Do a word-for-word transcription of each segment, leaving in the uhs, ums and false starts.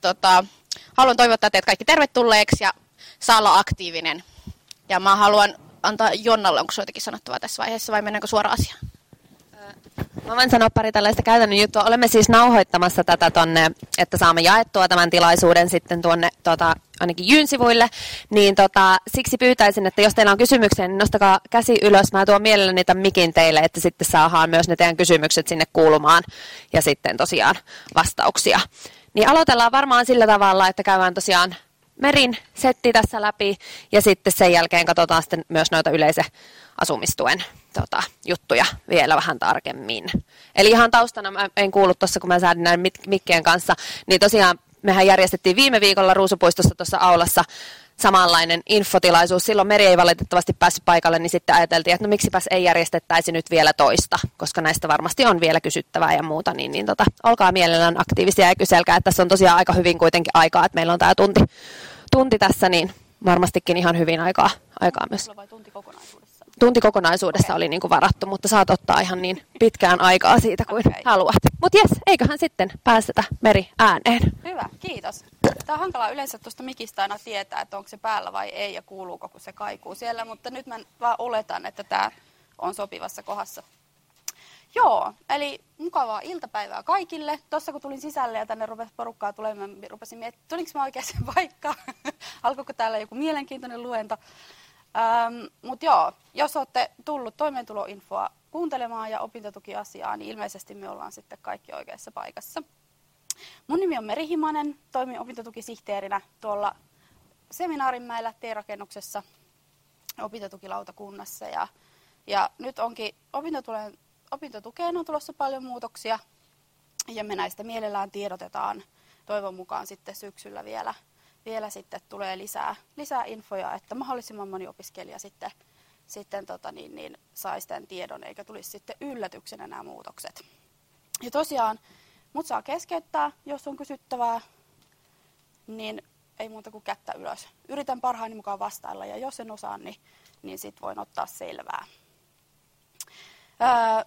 tota, haluan toivottaa teidät kaikki tervetulleeksi ja saa olla aktiivinen. Ja mä haluan antaa Jonnalle, onko se jotenkin sanottavaa tässä vaiheessa vai mennäänkö suoraan asiaan? Mä voin sanoa pari tällaista käytännön juttua. Olemme siis nauhoittamassa tätä tonne, että saamme jaettua tämän tilaisuuden sitten tuonne tota, ainakin Jyn sivuille. Niin tota, siksi pyytäisin, että jos teillä on kysymyksiä, niin nostakaa käsi ylös. Mä tuon mielelläni tämän mikin teille, että sitten saadaan myös ne teidän kysymykset sinne kuulumaan ja sitten tosiaan vastauksia. Niin aloitellaan varmaan sillä tavalla, että käydään tosiaan Merin setti tässä läpi ja sitten sen jälkeen katsotaan sitten myös noita yleisen asumistuen tota, juttuja vielä vähän tarkemmin. Eli ihan taustana, mä en kuullut tuossa, kun mä säädin näiden mikkien kanssa, niin tosiaan mehän järjestettiin viime viikolla Ruusupuistossa tuossa aulassa samanlainen infotilaisuus. Silloin Meri ei valitettavasti päässyt paikalle, niin sitten ajateltiin, että no miksipäs ei järjestettäisi nyt vielä toista, koska näistä varmasti on vielä kysyttävää ja muuta, niin, niin tota, olkaa mielellään aktiivisia ja kyselkää, että tässä on tosiaan aika hyvin kuitenkin aikaa, että meillä on tämä tunti, tunti tässä, niin varmastikin ihan hyvin aikaa, aikaa myös. Vai tunti kokonaisuudessa? Tunti kokonaisuudessa okay. Oli niin kuin varattu, mutta saat ottaa ihan niin pitkään aikaa siitä kuin okay. haluat. Mutta jes, eiköhän sitten päästetä Meri ääneen. Hyvä, kiitos. Tämä on hankalaa yleensä tuosta mikistä aina tietää, että onko se päällä vai ei ja kuuluuko, kun se kaikuu siellä, mutta nyt mä vaan oletan, että tämä on sopivassa kohdassa. Joo, eli mukavaa iltapäivää kaikille. Tuossa kun tulin sisälle ja tänne rupesi porukkaa tulemaan, rupesin miettimään, tulinko mä oikeaan paikkaan, alkoiko täällä joku mielenkiintoinen luento. Ähm, Mutta joo, jos olette tullut toimeentuloinfoa kuuntelemaan ja opintotukiasiaa, niin ilmeisesti me ollaan sitten kaikki oikeassa paikassa. Mun nimi on Meri Himanen, toimin opintotukisihteerinä tuolla Seminaarinmäellä T-rakennuksessa opintotukilautakunnassa. Ja, ja nyt onkin opintotukeen, opintotukeen on tulossa paljon muutoksia ja me näistä mielellään tiedotetaan. Toivon mukaan sitten syksyllä vielä, vielä sitten tulee lisää, lisää infoja, että mahdollisimman moni opiskelija sitten, sitten tota niin, niin saisi tämän tiedon eikä tulisi sitten yllätyksenä nämä muutokset. Ja tosiaan mut saa keskeyttää, jos on kysyttävää, niin ei muuta kuin kättä ylös. Yritän parhaani mukaan vastailla ja jos en osaa, niin, niin sit voin ottaa selvää. Ää,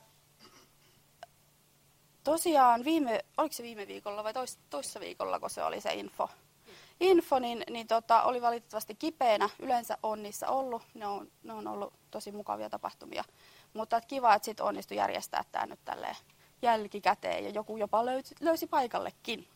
tosiaan viime, oliko se viime viikolla vai tois, toissa viikolla, kun se oli se info, info niin, niin tota, oli valitettavasti kipeänä. Yleensä on niissä ollut, ne on, ne on ollut tosi mukavia tapahtumia, mutta et kiva, että sit onnistui järjestää tämä nyt tälleen jälkikäteen ja joku jopa löysi, löysi paikallekin.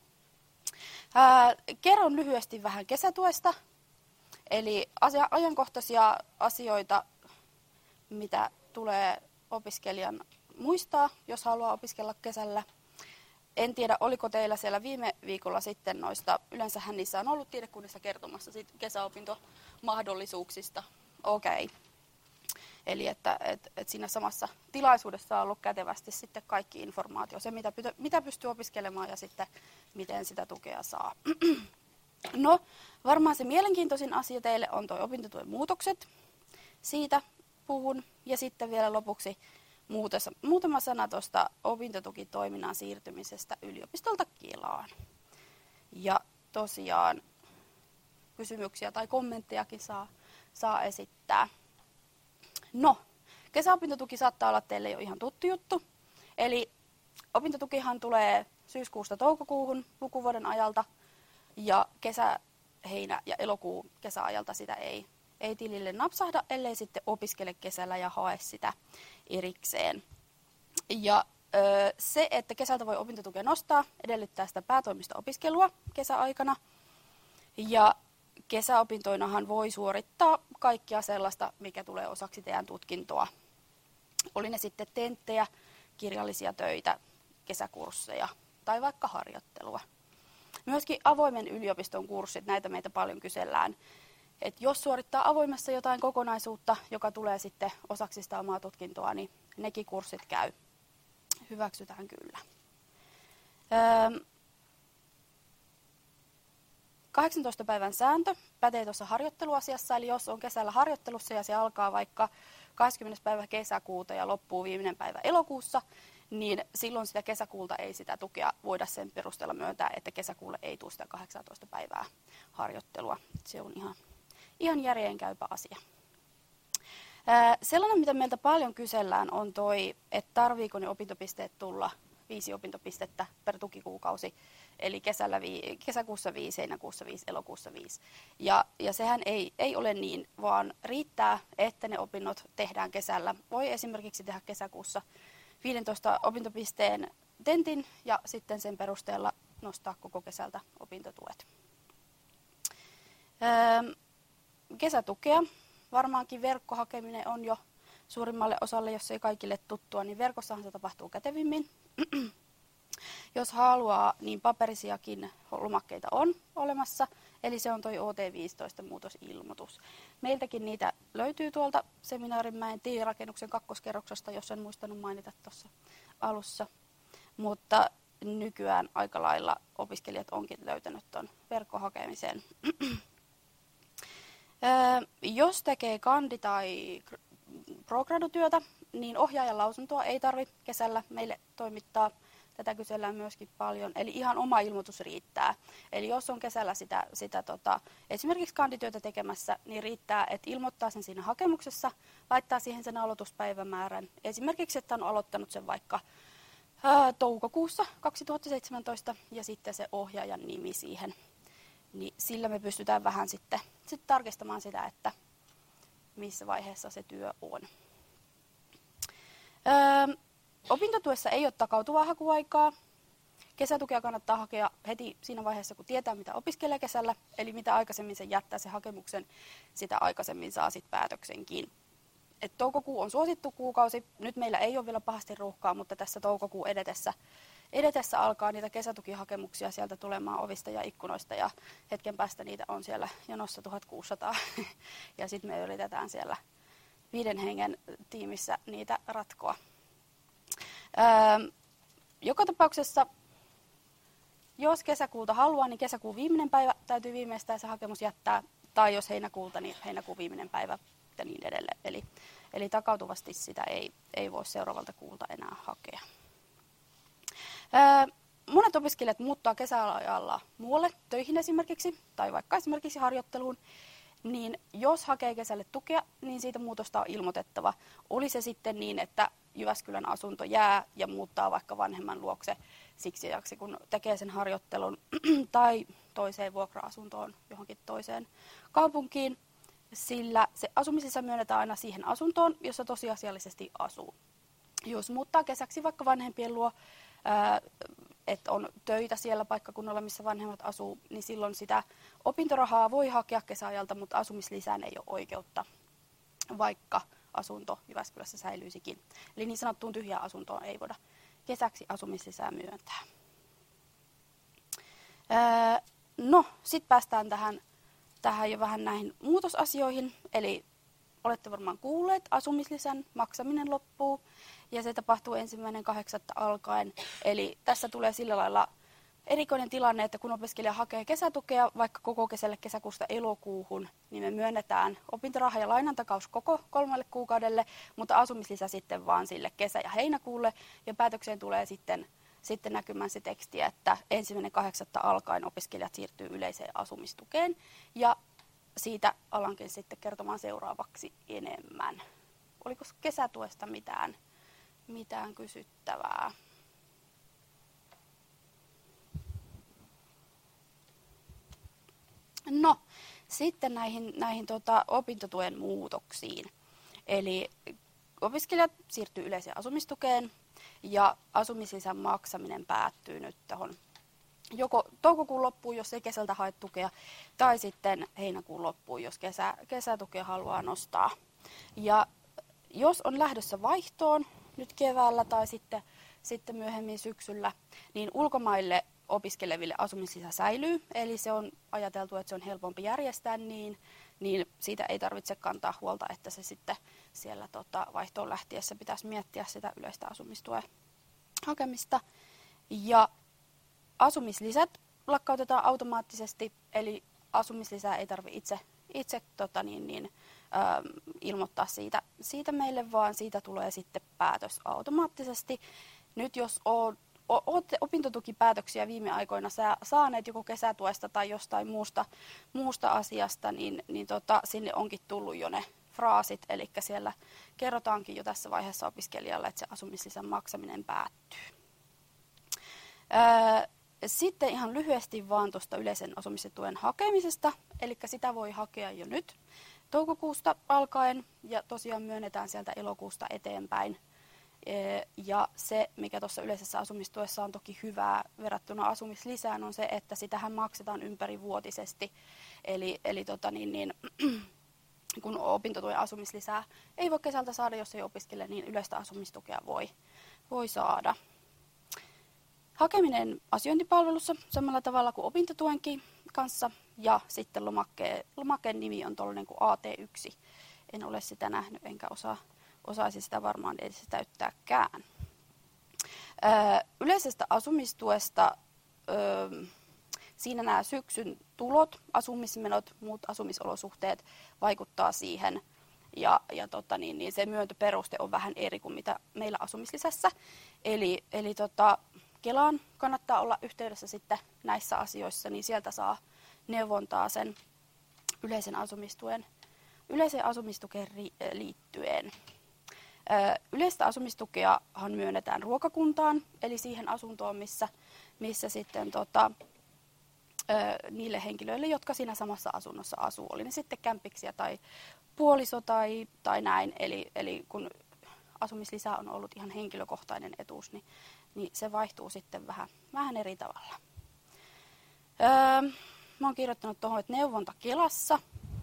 Ää, kerron lyhyesti vähän kesätuesta, eli asia, ajankohtaisia asioita, mitä tulee opiskelijan muistaa, jos haluaa opiskella kesällä. En tiedä, oliko teillä siellä viime viikolla sitten noista, yleensähän niissä on ollut tiedekunnissa kertomassa siitä kesäopintomahdollisuuksista. Okei. Okay. Eli että et, et siinä samassa tilaisuudessa on ollut kätevästi sitten kaikki informaatio, se mitä, mitä pystyy opiskelemaan ja sitten miten sitä tukea saa. No, varmaan se mielenkiintoisin asia teille on tuo opintotuen muutokset. Siitä puhun ja sitten vielä lopuksi muutama, muutama sana tuosta opintotukitoiminnan siirtymisestä yliopistolta Kelaan. Ja tosiaan kysymyksiä tai kommenttejakin saa, saa esittää. No, kesäopintotuki saattaa olla teille jo ihan tuttu juttu. Eli opintotukihan tulee syyskuusta toukokuuhun lukuvuoden ajalta ja kesä, heinä ja elokuun kesäajalta sitä ei, ei tilille napsahda, ellei sitten opiskele kesällä ja hae sitä erikseen. Ja ö, se, että kesältä voi opintotukea nostaa, edellyttää sitä päätoimista-opiskelua kesäaikana. Ja kesäopintoinahan voi suorittaa kaikkia sellaista, mikä tulee osaksi teidän tutkintoa. Oli ne sitten tenttejä, kirjallisia töitä, kesäkursseja tai vaikka harjoittelua. Myöskin avoimen yliopiston kurssit, näitä meitä paljon kysellään. Et jos suorittaa avoimessa jotain kokonaisuutta, joka tulee sitten osaksi sitä omaa tutkintoa, niin nekin kurssit käy. Hyväksytään kyllä. Öö, kahdeksantoista päivän sääntö pätee tuossa harjoitteluasiassa, eli jos on kesällä harjoittelussa ja se alkaa vaikka kahdeskymmenes päivä kesäkuuta ja loppuu viimeinen päivä elokuussa, niin silloin sitä kesäkuulta ei sitä tukea voida sen perusteella myöntää, että kesäkuulle ei tule sitä kahdeksantoista päivää harjoittelua. Se on ihan, ihan järjeenkäypä asia. Ää, sellainen, mitä meiltä paljon kysellään, on toi, että tarviiko ne opintopisteet tulla viisi opintopistettä per tukikuukausi. Eli kesällä vi, kesäkuussa viisi, heinäkuussa viisi, elokuussa viisi. Ja, ja sehän ei, ei ole niin, vaan riittää, että ne opinnot tehdään kesällä. Voi esimerkiksi tehdä kesäkuussa viisitoista opintopisteen tentin ja sitten sen perusteella nostaa koko kesältä opintotuet. Öö, kesätukea. Varmaankin verkkohakeminen on jo suurimmalle osalle, jos ei kaikille tuttua, niin verkossahan se tapahtuu kätevimmin. Jos haluaa, niin paperisiakin lomakkeita on olemassa, eli se on toi O T viisitoista muutosilmoitus. Meiltäkin niitä löytyy tuolta Seminaarimäen tiirakennuksen kakkoskerroksesta, jos en muistanut mainita tuossa alussa. Mutta nykyään aika lailla opiskelijat onkin löytänyt tuon verkkohakemisen. Jos tekee kandi- tai progradutyötä, niin ohjaajan lausuntoa ei tarvitse kesällä meille toimittaa. Tätä kysellään myöskin paljon, eli ihan oma ilmoitus riittää. Eli jos on kesällä sitä, sitä tota, esimerkiksi kandityötä tekemässä, niin riittää, että ilmoittaa sen siinä hakemuksessa, laittaa siihen sen aloituspäivämäärän. Esimerkiksi, että on aloittanut sen vaikka ää, toukokuussa kaksituhattaseitsemäntoista ja sitten se ohjaajan nimi siihen. Niin sillä me pystytään vähän sitten, sitten tarkistamaan sitä, että missä vaiheessa se työ on. Öö, opintotuessa ei ole takautuvaa hakuaikaa. Kesätukea kannattaa hakea heti siinä vaiheessa, kun tietää, mitä opiskelee kesällä. Eli mitä aikaisemmin sen jättää se hakemuksen, sitä aikaisemmin saa sitten päätöksenkin. Et toukokuu on suosittu kuukausi. Nyt meillä ei ole vielä pahasti ruuhkaa, mutta tässä toukokuun edetessä, edetessä alkaa niitä kesätukihakemuksia sieltä tulemaan ovista ja ikkunoista. Ja hetken päästä niitä on siellä jonossa tuhatkuusisataa. Ja sitten me yritetään siellä viiden hengen tiimissä niitä ratkoa. Öö, joka tapauksessa, jos kesäkuulta haluaa, niin kesäkuun viimeinen päivä täytyy viimeistään se hakemus jättää. Tai jos heinäkuulta, niin heinäkuun viimeinen päivä ja niin edelleen. Eli, eli takautuvasti sitä ei, ei voi seuraavalta kuulta enää hakea. Öö, monet opiskelijat muuttaa kesäajalla muualle töihin esimerkiksi, tai vaikka esimerkiksi harjoitteluun. Niin jos hakee kesälle tukea, niin siitä muutosta on ilmoitettava. Oli se sitten niin, että Jyväskylän asunto jää ja muuttaa vaikka vanhemman luokse siksi ajaksi, kun tekee sen harjoittelun, tai toiseen vuokra-asuntoon johonkin toiseen kaupunkiin, sillä se asumislisä myönnetään aina siihen asuntoon, jossa tosiasiallisesti asuu. Jos muuttaa kesäksi vaikka vanhempien luo, että on töitä siellä paikkakunnalla, missä vanhemmat asuu, niin silloin sitä opintorahaa voi hakea kesäajalta, mutta asumislisään ei ole oikeutta, vaikka asunto Jyväskylässä säilyisikin. Eli niin sanottuun tyhjään asuntoon ei voida kesäksi asumislisää myöntää. Öö, no, sitten päästään tähän, tähän jo vähän näihin muutosasioihin. Eli olette varmaan kuulleet, asumislisän maksaminen loppuu ja se tapahtuu ensimmäinen kahdeksatta alkaen. Eli tässä tulee sillä lailla erikoinen tilanne, että kun opiskelija hakee kesätukea vaikka koko kesälle kesäkuusta elokuuhun, niin me myönnetään opintoraha ja lainantakaus koko kolmelle kuukaudelle, mutta asumislisä sitten vaan sille kesä- ja heinäkuulle. Ja päätökseen tulee sitten, sitten näkymään se teksti, että ensimmäinen kahdeksatta alkaen opiskelijat siirtyy yleiseen asumistukeen. Ja siitä alankin sitten kertomaan seuraavaksi enemmän. Oliko kesätuesta mitään, mitään kysyttävää? No, sitten näihin, näihin tota, opintotuen muutoksiin. Eli opiskelijat siirtyy yleiseen asumistukeen ja asumislisän maksaminen päättyy nyt tuohon joko toukokuun loppuun, jos ei kesältä hae tukea, tai sitten heinäkuun loppuun, jos kesä, kesätukea haluaa nostaa. Ja jos on lähdössä vaihtoon nyt keväällä tai sitten, sitten myöhemmin syksyllä, niin ulkomaille opiskeleville asumislisä säilyy, eli se on ajateltu, että se on helpompi järjestää niin, niin siitä ei tarvitse kantaa huolta, että se sitten siellä tota, vaihtoon lähtiessä pitäisi miettiä sitä yleistä asumistuen hakemista. Ja asumislisät lakkautetaan automaattisesti, eli asumislisää ei tarvitse itse, itse tota niin, niin, ö, ilmoittaa siitä, siitä meille, vaan siitä tulee sitten päätös automaattisesti. Nyt jos on olette opintotukipäätöksiä viime aikoina saaneet joko kesätuesta tai jostain muusta, muusta asiasta, niin, niin tota, sinne onkin tullut jo ne fraasit, eli siellä kerrotaankin jo tässä vaiheessa opiskelijalle, että se asumislisän maksaminen päättyy. Sitten ihan lyhyesti vaan tuosta yleisen asumisen tuen hakemisesta, eli sitä voi hakea jo nyt toukokuusta alkaen ja tosiaan myönnetään sieltä elokuusta eteenpäin. Ja se, mikä tuossa yleisessä asumistuessa on toki hyvää verrattuna asumislisään, on se, että sitähän maksetaan ympärivuotisesti. Eli, eli tota niin, niin, kun opintotuen asumislisää ei voi kesältä saada, jos ei opiskele, niin yleistä asumistukea voi, voi saada. Hakeminen asiointipalvelussa samalla tavalla kuin opintotuenkin kanssa ja sitten lomakkeen, lomakkeen nimi on tuollainen kuin A T yksi. En ole sitä nähnyt enkä osaa, osaisi sitä varmaan edes täyttääkään. Öö, yleisestä asumistuesta öö, siinä nämä syksyn tulot, asumismenot, muut asumisolosuhteet vaikuttaa siihen. Ja, ja tota niin, niin se myöntöperuste on vähän eri kuin mitä meillä asumislisässä. Eli, eli tota, Kelaan kannattaa olla yhteydessä sitten näissä asioissa, niin sieltä saa neuvontaa sen yleisen asumistuen, yleiseen asumistukeen liittyen. Yleistä asumistukeahan myönnetään ruokakuntaan, eli siihen asuntoon, missä, missä sitten tota, niille henkilöille, jotka siinä samassa asunnossa asuu, oli ne sitten kämpiksiä tai puoliso tai, tai näin. Eli, eli kun asumislisä on ollut ihan henkilökohtainen etuus, niin, niin se vaihtuu sitten vähän, vähän eri tavalla. Öö, mä oon kirjoittanut tuohon, että neuvonta Kelassa.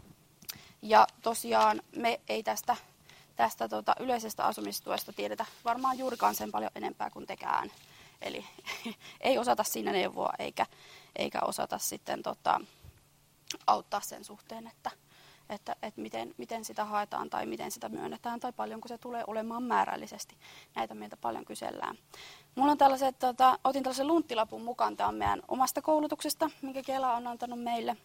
Ja tosiaan me ei tästä, tästä tota yleisestä asumistuesta tiedetä varmaan juurikaan sen paljon enempää kuin tekään. Eli ei osata siinä neuvoa eikä, eikä osata sitten tota, auttaa sen suhteen, että että, että miten, miten sitä haetaan tai miten sitä myönnetään tai paljonko se tulee olemaan määrällisesti. Näitä meiltä paljon kysellään. Mulla on tällaiset, tota, otin tällaisen lunttilapun mukaan, tämä on meidän omasta koulutuksesta, minkä Kela on antanut meille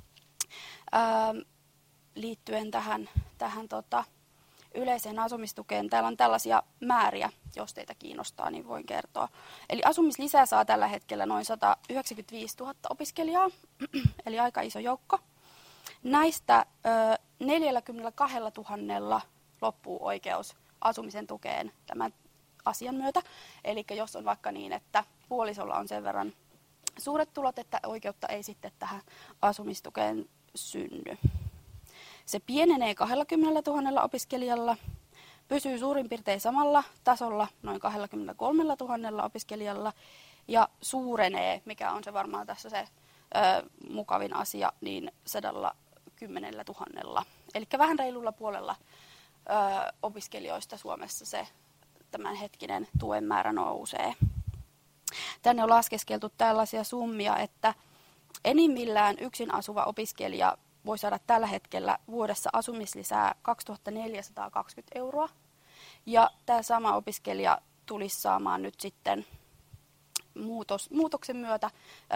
ää, liittyen tähän, tähän tota, yleiseen asumistukeen. Täällä on tällaisia määriä, jos teitä kiinnostaa, niin voin kertoa. Eli asumislisää saa tällä hetkellä noin sata yhdeksänkymmentäviisituhatta opiskelijaa, eli aika iso joukko. Näistä ö, neljäkymmentäkaksituhatta loppuu oikeus asumisen tukeen tämän asian myötä. Eli jos on vaikka niin, että puolisolla on sen verran suuret tulot, että oikeutta ei sitten tähän asumistukeen synny. Se pienenee kaksikymmentätuhatta opiskelijalla, pysyy suurin piirtein samalla tasolla noin kaksikymmentäkolmetuhatta opiskelijalla ja suurenee, mikä on se varmaan tässä se ö, mukavin asia, niin sadalla kymmenellä tuhannella. Eli vähän reilulla puolella ö, opiskelijoista Suomessa se tämänhetkinen tuen määrä nousee. Tänne on laskeskeltu tällaisia summia, että enimmillään yksin asuva opiskelija voi saada tällä hetkellä vuodessa asumislisää kaksituhattaneljäsataakaksikymmentä euroa. Ja tämä sama opiskelija tulisi saamaan nyt sitten muutos, muutoksen myötä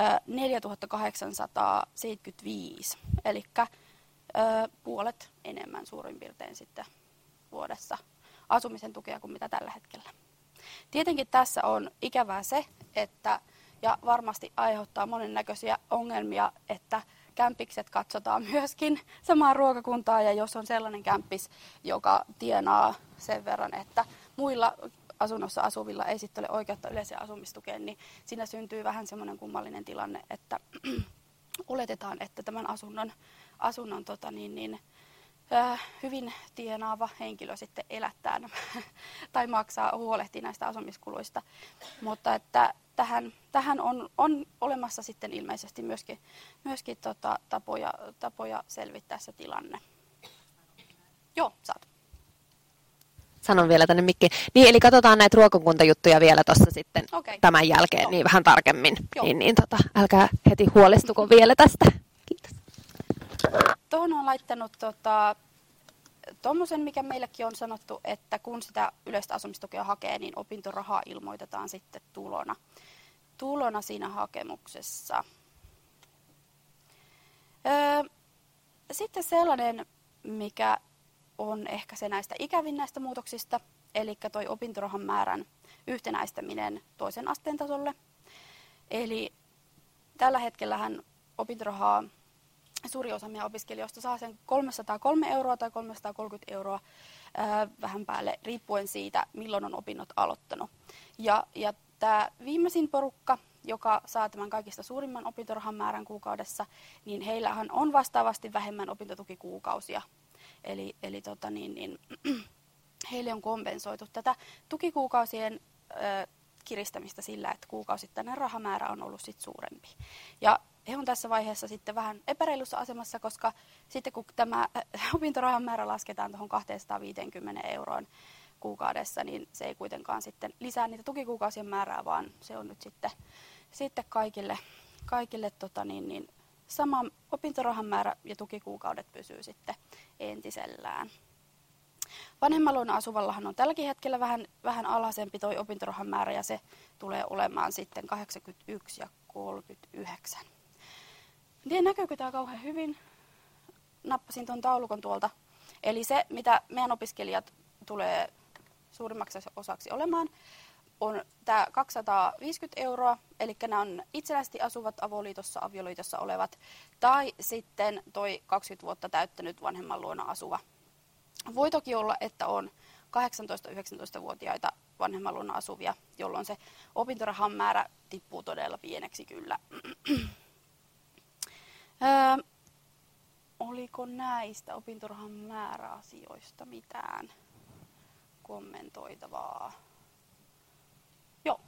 neljätuhattakahdeksansataaseitsemänkymmentäviisi, eli puolet enemmän suurin piirtein sitten vuodessa asumisen tukea kuin mitä tällä hetkellä. Tietenkin tässä on ikävää se, että ja varmasti aiheuttaa monennäköisiä ongelmia, että kämpikset katsotaan myöskin samaan ruokakuntaan, ja jos on sellainen kämppis, joka tienaa sen verran, että muilla asunnossa asuvilla ei sitten ole oikeutta yleiseen asumistukeen, niin siinä syntyy vähän semmoinen kummallinen tilanne, että oletetaan, että tämän asunnon, asunnon tota niin, niin, äh, hyvin tienaava henkilö sitten elättää tai maksaa, huolehtii näistä asumiskuluista, mutta että tähän, tähän on, on olemassa sitten ilmeisesti myöskin, myöskin tota, tapoja, tapoja selvittää se tilanne. Joo, saat. Sanon vielä tänne mikki. Niin, eli katsotaan näitä ruokakuntajuttuja vielä tuossa sitten okay. Tämän jälkeen Joo. niin vähän tarkemmin. Joo. Niin, niin tota, älkää heti huolestuko vielä tästä. Kiitos. Tuohon on laittanut tota, tuommoisen, mikä meilläkin on sanottu, että kun sitä yleistä asumistukea hakee, niin opintorahaa ilmoitetaan sitten tulona, tulona siinä hakemuksessa. Öö, sitten sellainen, mikä on ehkä se näistä ikävin näistä muutoksista, eli toi opintorahan määrän yhtenäistäminen toisen asteen tasolle. Eli tällä hetkellähän opintorahaa suuri osa meidän opiskelijoista saa sen kolmesataakolme euroa tai kolmesataakolmekymmentä euroa ää, vähän päälle, riippuen siitä, milloin on opinnot aloittanut. Ja, ja tämä viimeisin porukka, joka saa tämän kaikista suurimman opintorahan määrän kuukaudessa, niin heillähän on vastaavasti vähemmän opintotukikuukausia. Eli, eli tota niin, niin, heille on kompensoitu tätä tukikuukausien ö, kiristämistä sillä, että kuukausittainen rahamäärä on ollut sit suurempi. Ja he on tässä vaiheessa sitten vähän epäreilussa asemassa, koska sitten kun tämä opintorahan määrä lasketaan tuohon kaksisataaviisikymmentä euroon kuukaudessa, niin se ei kuitenkaan sitten lisää niitä tukikuukausien määrää, vaan se on nyt sitten, sitten kaikille, kaikille tota niin, niin sama opintorahan määrä ja tukikuukaudet pysyy sitten entisellään. Vanhemmalla asuvallahan on tälläkin hetkellä vähän, vähän alhaisempi toi opintorahan määrä ja se tulee olemaan sitten kahdeksankymmentäyksi ja kolmekymmentäyhdeksän. En tiedä, näkyykö tämä kauhean hyvin. Nappasin tuon taulukon tuolta. Eli se, mitä meidän opiskelijat tulee suurimmaksi osaksi olemaan, on tämä kaksisataaviisikymmentä euroa, eli nämä on itsenäisesti asuvat avoliitossa, avioliitossa olevat, tai sitten toi kaksikymmentä vuotta täyttänyt vanhemman luona asuva. Voi toki olla, että on kahdeksantoista-yhdeksäntoista-vuotiaita vanhemman luona asuvia, jolloin se opintorahan määrä tippuu todella pieneksi kyllä. Öö, oliko näistä opintorahan määräasioista mitään kommentoitavaa? Joo.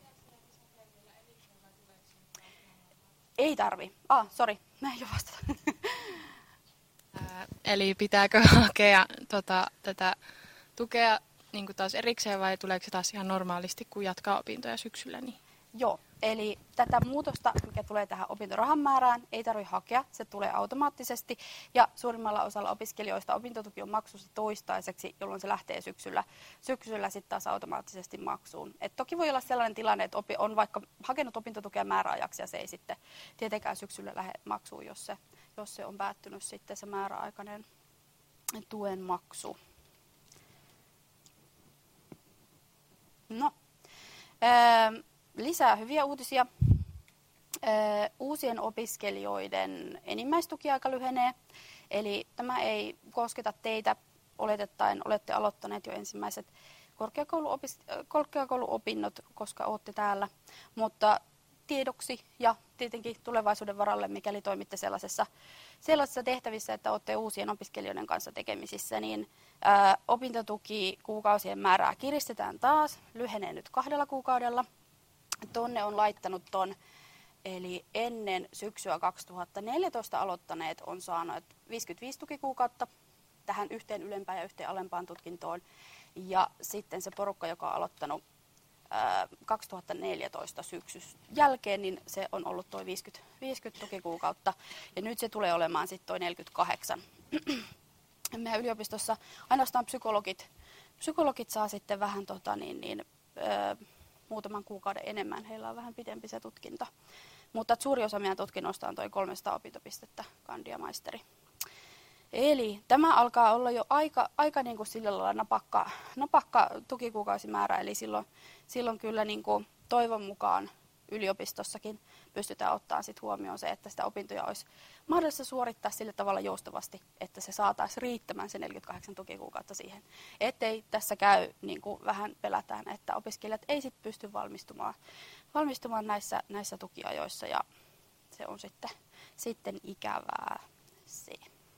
Ei tarvi. Ah, sori. Mä en jo vastata. Eli pitääkö hakea tota, tätä tukea niin kuin taas erikseen vai tuleeko se taas ihan normaalisti, kun jatkaa opintoja syksyllä? Niin? Joo, eli tätä muutosta, mikä tulee tähän opintorahan määrään, ei tarvitse hakea, se tulee automaattisesti. Ja suurimmalla osalla opiskelijoista opintotuki on maksussa toistaiseksi, jolloin se lähtee syksyllä, syksyllä sitten taas automaattisesti maksuun. Et toki voi olla sellainen tilanne, että on vaikka hakenut opintotukea määräajaksi ja se ei sitten tietenkään syksyllä lähde maksuun, jos se, jos se on päättynyt sitten se määräaikainen tuen maksu. No. Öö, Lisää hyviä uutisia. Uusien opiskelijoiden enimmäistukiaika lyhenee, eli tämä ei kosketa teitä oletettaen, olette aloittaneet jo ensimmäiset korkeakouluopinnot, koska olette täällä, mutta tiedoksi ja tietenkin tulevaisuuden varalle, mikäli toimitte sellaisessa, sellaisessa tehtävissä, että olette uusien opiskelijoiden kanssa tekemisissä, niin ää, opintotuki kuukausien määrää kiristetään taas, lyhenee nyt kahdella kuukaudella. Tonne on laittanut ton, eli ennen syksyä kaksituhattaneljätoista aloittaneet on saanut viisikymmentäviisi tukikuukautta tähän yhteen ylempään ja yhteen alempaan tutkintoon. Ja sitten se porukka, joka on aloittanut ää, kaksituhattaneljätoista syksyn jälkeen, niin se on ollut tuo viisikymmentä, viisikymmentä tukikuukautta. Ja nyt se tulee olemaan sitten tuo neljäkymmentäkahdeksan. Meidän yliopistossa ainoastaan psykologit, psykologit saa sitten vähän tota niin, niin, ää, muutaman kuukauden enemmän. Heillä on vähän pidempi se tutkinto. Mutta suuri osa meidän tutkinnosta on toi kolmesataa opintopistettä, kandi ja maisteri. Eli tämä alkaa olla jo aika, aika niin kuin sillä lailla napakka, napakka tukikuukausimäärä. Eli silloin, silloin kyllä niin kuin toivon mukaan yliopistossakin pystytään ottaa sit huomioon se, että sitä opintoja olisi mahdollista suorittaa sillä tavalla joustavasti, että se saataisiin riittämään se neljäkymmentäkahdeksan tukikuukautta siihen. Ettei tässä käy, niin kuin vähän pelätään, että opiskelijat ei sit pysty valmistumaan, valmistumaan näissä, näissä tukiajoissa ja se on sitten, sitten ikävää se.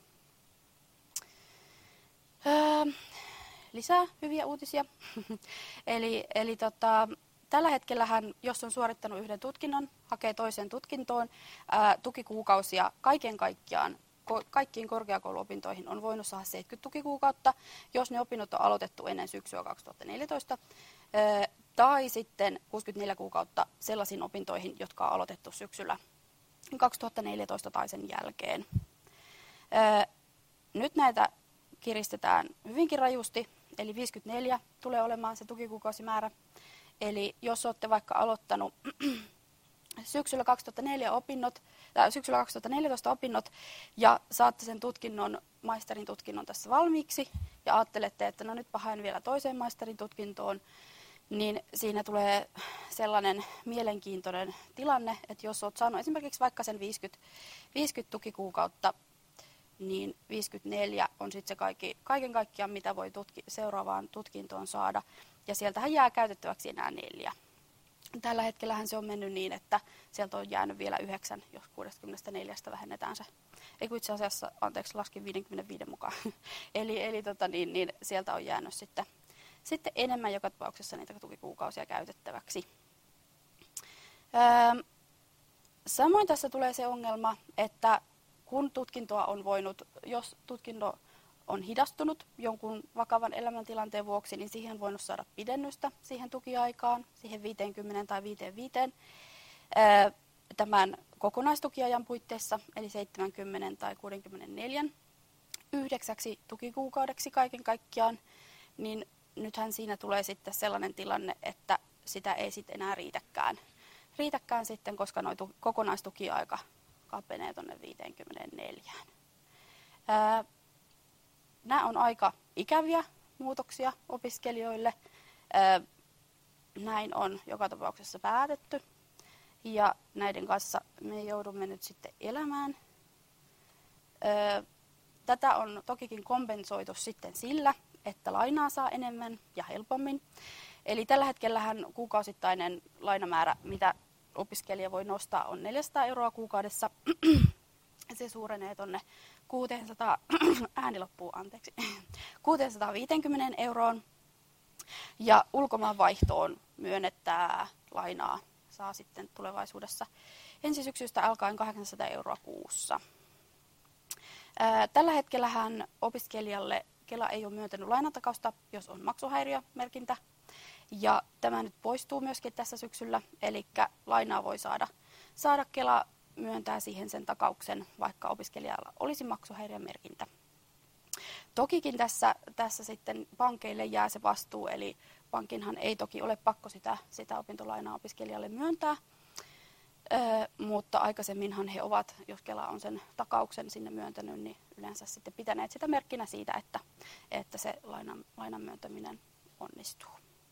Öö, lisää hyviä uutisia. eli eli tota, tällä hetkellähän, jos on suorittanut yhden tutkinnon, hakee toiseen tutkintoon, ää, tukikuukausia kaiken kaikkiaan, ko- kaikkiin korkeakouluopintoihin on voinut saada seitsemänkymmentä tukikuukautta, jos ne opinnot on aloitettu ennen syksyä kaksituhattaneljätoista, ää, tai sitten kuusikymmentäneljä kuukautta sellaisiin opintoihin, jotka on aloitettu syksyllä kaksituhattaneljätoista tai sen jälkeen. Ää, nyt näitä kiristetään hyvinkin rajusti, eli viisikymmentäneljä tulee olemaan se tukikuukausimäärä. Eli jos olette vaikka aloittanut syksyllä kaksituhattaneljä opinnot, tai syksyllä kaksituhattaneljätoista opinnot ja saatte sen tutkinnon, maisterin tutkinnon tässä valmiiksi ja ajattelette, että no nytpä haen vielä toiseen maisterin tutkintoon, niin siinä tulee sellainen mielenkiintoinen tilanne, että jos olet saanut esimerkiksi vaikka sen viisikymmentä, viisikymmentä tukikuukautta, niin viisikymmentäneljä on sitten se kaikki, kaiken kaikkiaan, mitä voi tutki, seuraavaan tutkintoon saada. Ja sieltähän jää käytettäväksi enää neljä. Tällä hetkellähän se on mennyt niin, että sieltä on jäänyt vielä yhdeksän, jos kuusikymmentäneljä vähennetään se. Ei kun itse asiassa, anteeksi, laskin viisikymmentäviisi mukaan. eli eli tota, niin, niin, sieltä on jäänyt sitten, sitten enemmän joka tapauksessa niitä tukikuukausia käytettäväksi. Öö, samoin tässä tulee se ongelma, että kun tutkintoa on voinut, jos tutkinto on hidastunut jonkun vakavan elämäntilanteen vuoksi, niin siihen on voinut saada pidennystä siihen tukiaikaan, siihen viisikymmentä tai viisikymmentäviisi tämän kokonaistukiajan puitteissa, eli seitsemänkymmentä tai kuusikymmentäneljä yhdeksäksi tukikuukaudeksi kaiken kaikkiaan, niin nythän siinä tulee sitten sellainen tilanne, että sitä ei sitten enää riitäkään. Riitäkään sitten, koska noi tu- kokonaistukiaika kapenee tuonne viisikymmentäneljä. Ää, Nämä on aika ikäviä muutoksia opiskelijoille. Näin on joka tapauksessa päätetty. Ja näiden kanssa me joudumme nyt sitten elämään. Tätä on tokikin kompensoitu sitten sillä, että lainaa saa enemmän ja helpommin. Eli tällä hetkellähän kuukausittainen lainamäärä, mitä opiskelija voi nostaa, on neljäsataa euroa kuukaudessa. Se suurenee tuonne kuusisataa, ääni loppuu, anteeksi, kuusisataaviisikymmentä euroon. Ja ulkomaanvaihtoon myönnettää lainaa saa sitten tulevaisuudessa ensi syksystä alkaen kahdeksansataa euroa kuussa. Ää, tällä hetkellähän opiskelijalle Kela ei ole myöntänyt lainatakausta, jos on maksuhäiriömerkintä. Ja tämä nyt poistuu myöskin tässä syksyllä, eli lainaa voi saada, saada Kela myöntää siihen sen takauksen, vaikka opiskelijalla olisi maksuhäiriömerkintä. Tokikin tässä, tässä sitten pankeille jää se vastuu, eli pankinhan ei toki ole pakko sitä, sitä opintolainaa opiskelijalle myöntää, ö, mutta aikaisemminhan he ovat, jos Kela on sen takauksen sinne myöntänyt, niin yleensä sitten pitäneet sitä merkkinä siitä, että, että se lainan, lainan myöntäminen onnistuu.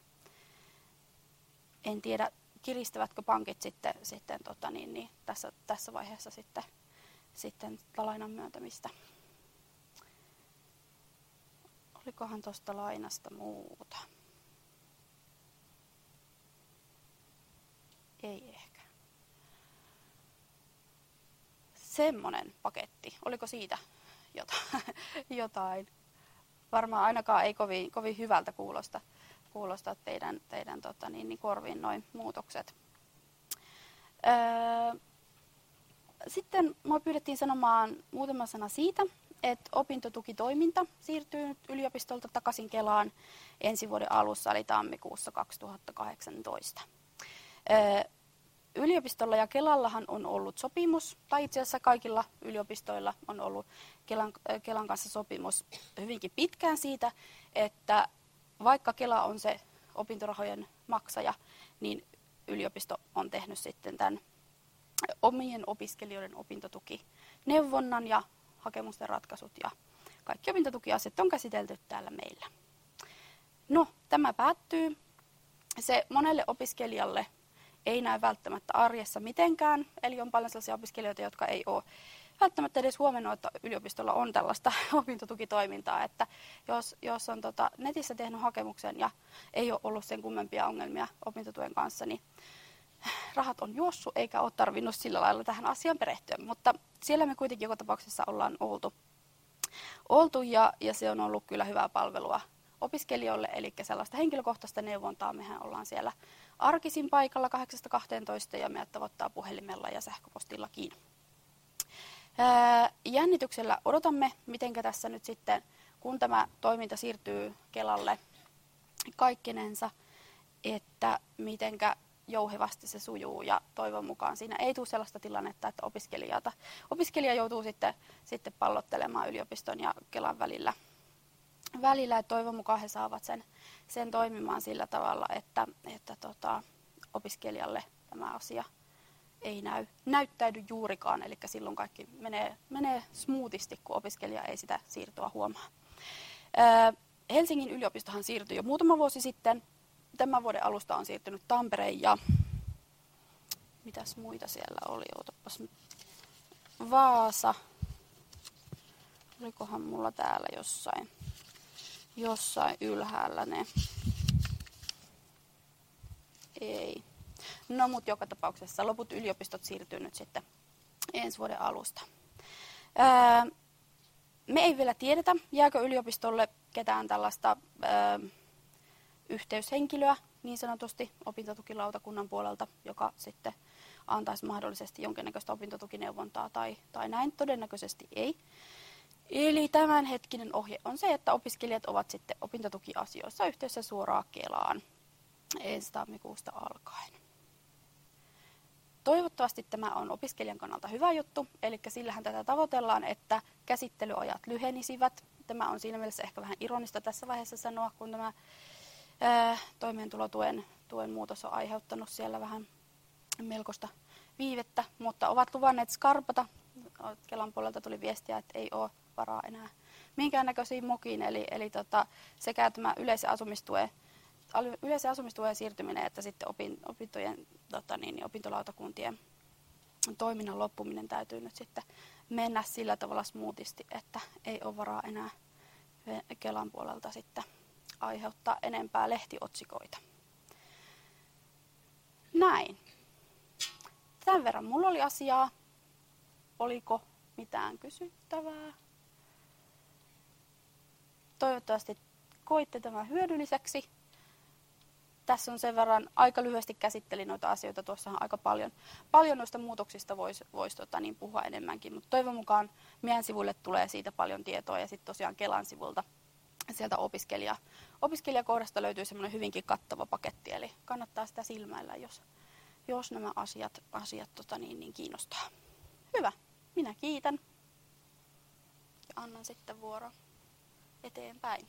En tiedä, kiristävätkö pankit sitten, sitten tota niin, niin tässä, tässä vaiheessa sitten, sitten lainan myöntämistä. Olikohan tuosta lainasta muuta? Ei ehkä. Semmonen paketti. Oliko siitä jotain? Varmaan ainakaan ei kovin, kovin hyvältä kuulosta. kuulostaa teidän, teidän tota, niin, niin korviin noin muutokset. Öö, sitten minua pyydettiin sanomaan muutama sana siitä, että opintotukitoiminta siirtyy nyt yliopistolta takaisin Kelaan ensi vuoden alussa, eli tammikuussa kaksituhattakahdeksantoista. Öö, yliopistolla ja Kelallahan on ollut sopimus, tai itse asiassa kaikilla yliopistoilla on ollut Kelan, Kelan kanssa sopimus hyvinkin pitkään siitä, että vaikka Kela on se opintorahojen maksaja, niin yliopisto on tehnyt sitten tämän omien opiskelijoiden opintotukineuvonnan ja hakemusten ratkaisut ja kaikki opintotukiasiat on käsitelty täällä meillä. No, tämä päättyy. Se monelle opiskelijalle ei näy välttämättä arjessa mitenkään, eli on paljon sellaisia opiskelijoita, jotka ei ole välttämättä edes huomannut, että yliopistolla on tällaista opintotukitoimintaa, että jos, jos on tota, netissä tehnyt hakemuksen ja ei ole ollut sen kummempia ongelmia opintotuen kanssa, niin rahat on juossut eikä ole tarvinnut sillä lailla tähän asiaan perehtyä, mutta siellä me kuitenkin joka tapauksessa ollaan oltu, oltu ja, ja se on ollut kyllä hyvää palvelua opiskelijoille, eli sellaista henkilökohtaista neuvontaa. Mehän ollaan siellä arkisin paikalla kahdeksasta kahteentoista ja meidät tavoittaa puhelimella ja sähköpostillakin. Ää, jännityksellä odotamme, miten tässä nyt sitten, kun tämä toiminta siirtyy Kelalle kaikkinensa, että mitenkä jouhevasti se sujuu ja toivon mukaan siinä ei tule sellaista tilannetta, että opiskelijata, opiskelija joutuu sitten, sitten pallottelemaan yliopiston ja Kelan välillä. välillä että toivon mukaan he saavat sen, sen toimimaan sillä tavalla, että, että tota, opiskelijalle tämä asia ei näy, näyttäydy juurikaan, eli silloin kaikki menee, menee smoothisti, kun opiskelija ei sitä siirtoa huomaa. Ää, Helsingin yliopistohan siirtyi jo muutama vuosi sitten. Tämän vuoden alusta on siirtynyt Tampereen ja mitäs muita siellä oli, ootapas, Vaasa. Olikohan mulla täällä jossain, jossain ylhäällä ne? Ei. No mutta joka tapauksessa loput yliopistot siirtyy nyt sitten ensi vuoden alusta. Öö, me ei vielä tiedetä, jääkö yliopistolle ketään tällaista öö, yhteyshenkilöä niin sanotusti opintotukilautakunnan puolelta, joka sitten antaisi mahdollisesti jonkinnäköistä opintotukineuvontaa tai, tai näin. Todennäköisesti ei. Eli tämänhetkinen ohje on se, että opiskelijat ovat sitten opintotukiasioissa yhteydessä suoraan Kelaan ensi tammikuusta alkaen. Toivottavasti tämä on opiskelijan kannalta hyvä juttu, eli sillähän tätä tavoitellaan, että käsittelyajat lyhenisivät. Tämä on siinä mielessä ehkä vähän ironista tässä vaiheessa sanoa, kun tämä ää, toimeentulotuen tuen muutos on aiheuttanut siellä vähän melkoista viivettä, mutta ovat luvanneet skarpata. Kelan puolelta tuli viestiä, että ei ole varaa enää minkäännäköisiin mokiin, eli, eli tota, sekä tämä yleisen asumistuen, yleisen asumistuen siirtyminen että sitten opin, opintojen, tota niin, opintolautakuntien toiminnan loppuminen täytyy nyt sitten mennä sillä tavalla smoothisti, että ei ole varaa enää Kelan puolelta sitten aiheuttaa enempää lehtiotsikoita. Näin. Tämän verran mulla oli asiaa. Oliko mitään kysyttävää? Toivottavasti koitte tämän hyödylliseksi. Tässä on sen verran, aika lyhyesti käsittelin noita asioita, tuossa on aika paljon, paljon noista muutoksista voisi vois, tota, niin puhua enemmänkin, mutta toivon mukaan meidän sivuille tulee siitä paljon tietoa ja sitten tosiaan Kelan sivulta sieltä opiskelija, opiskelijakohdasta löytyy semmoinen hyvinkin kattava paketti, eli kannattaa sitä silmäillä, jos, jos nämä asiat, asiat tota, niin, niin kiinnostaa. Hyvä, minä kiitän ja annan sitten vuoro eteenpäin.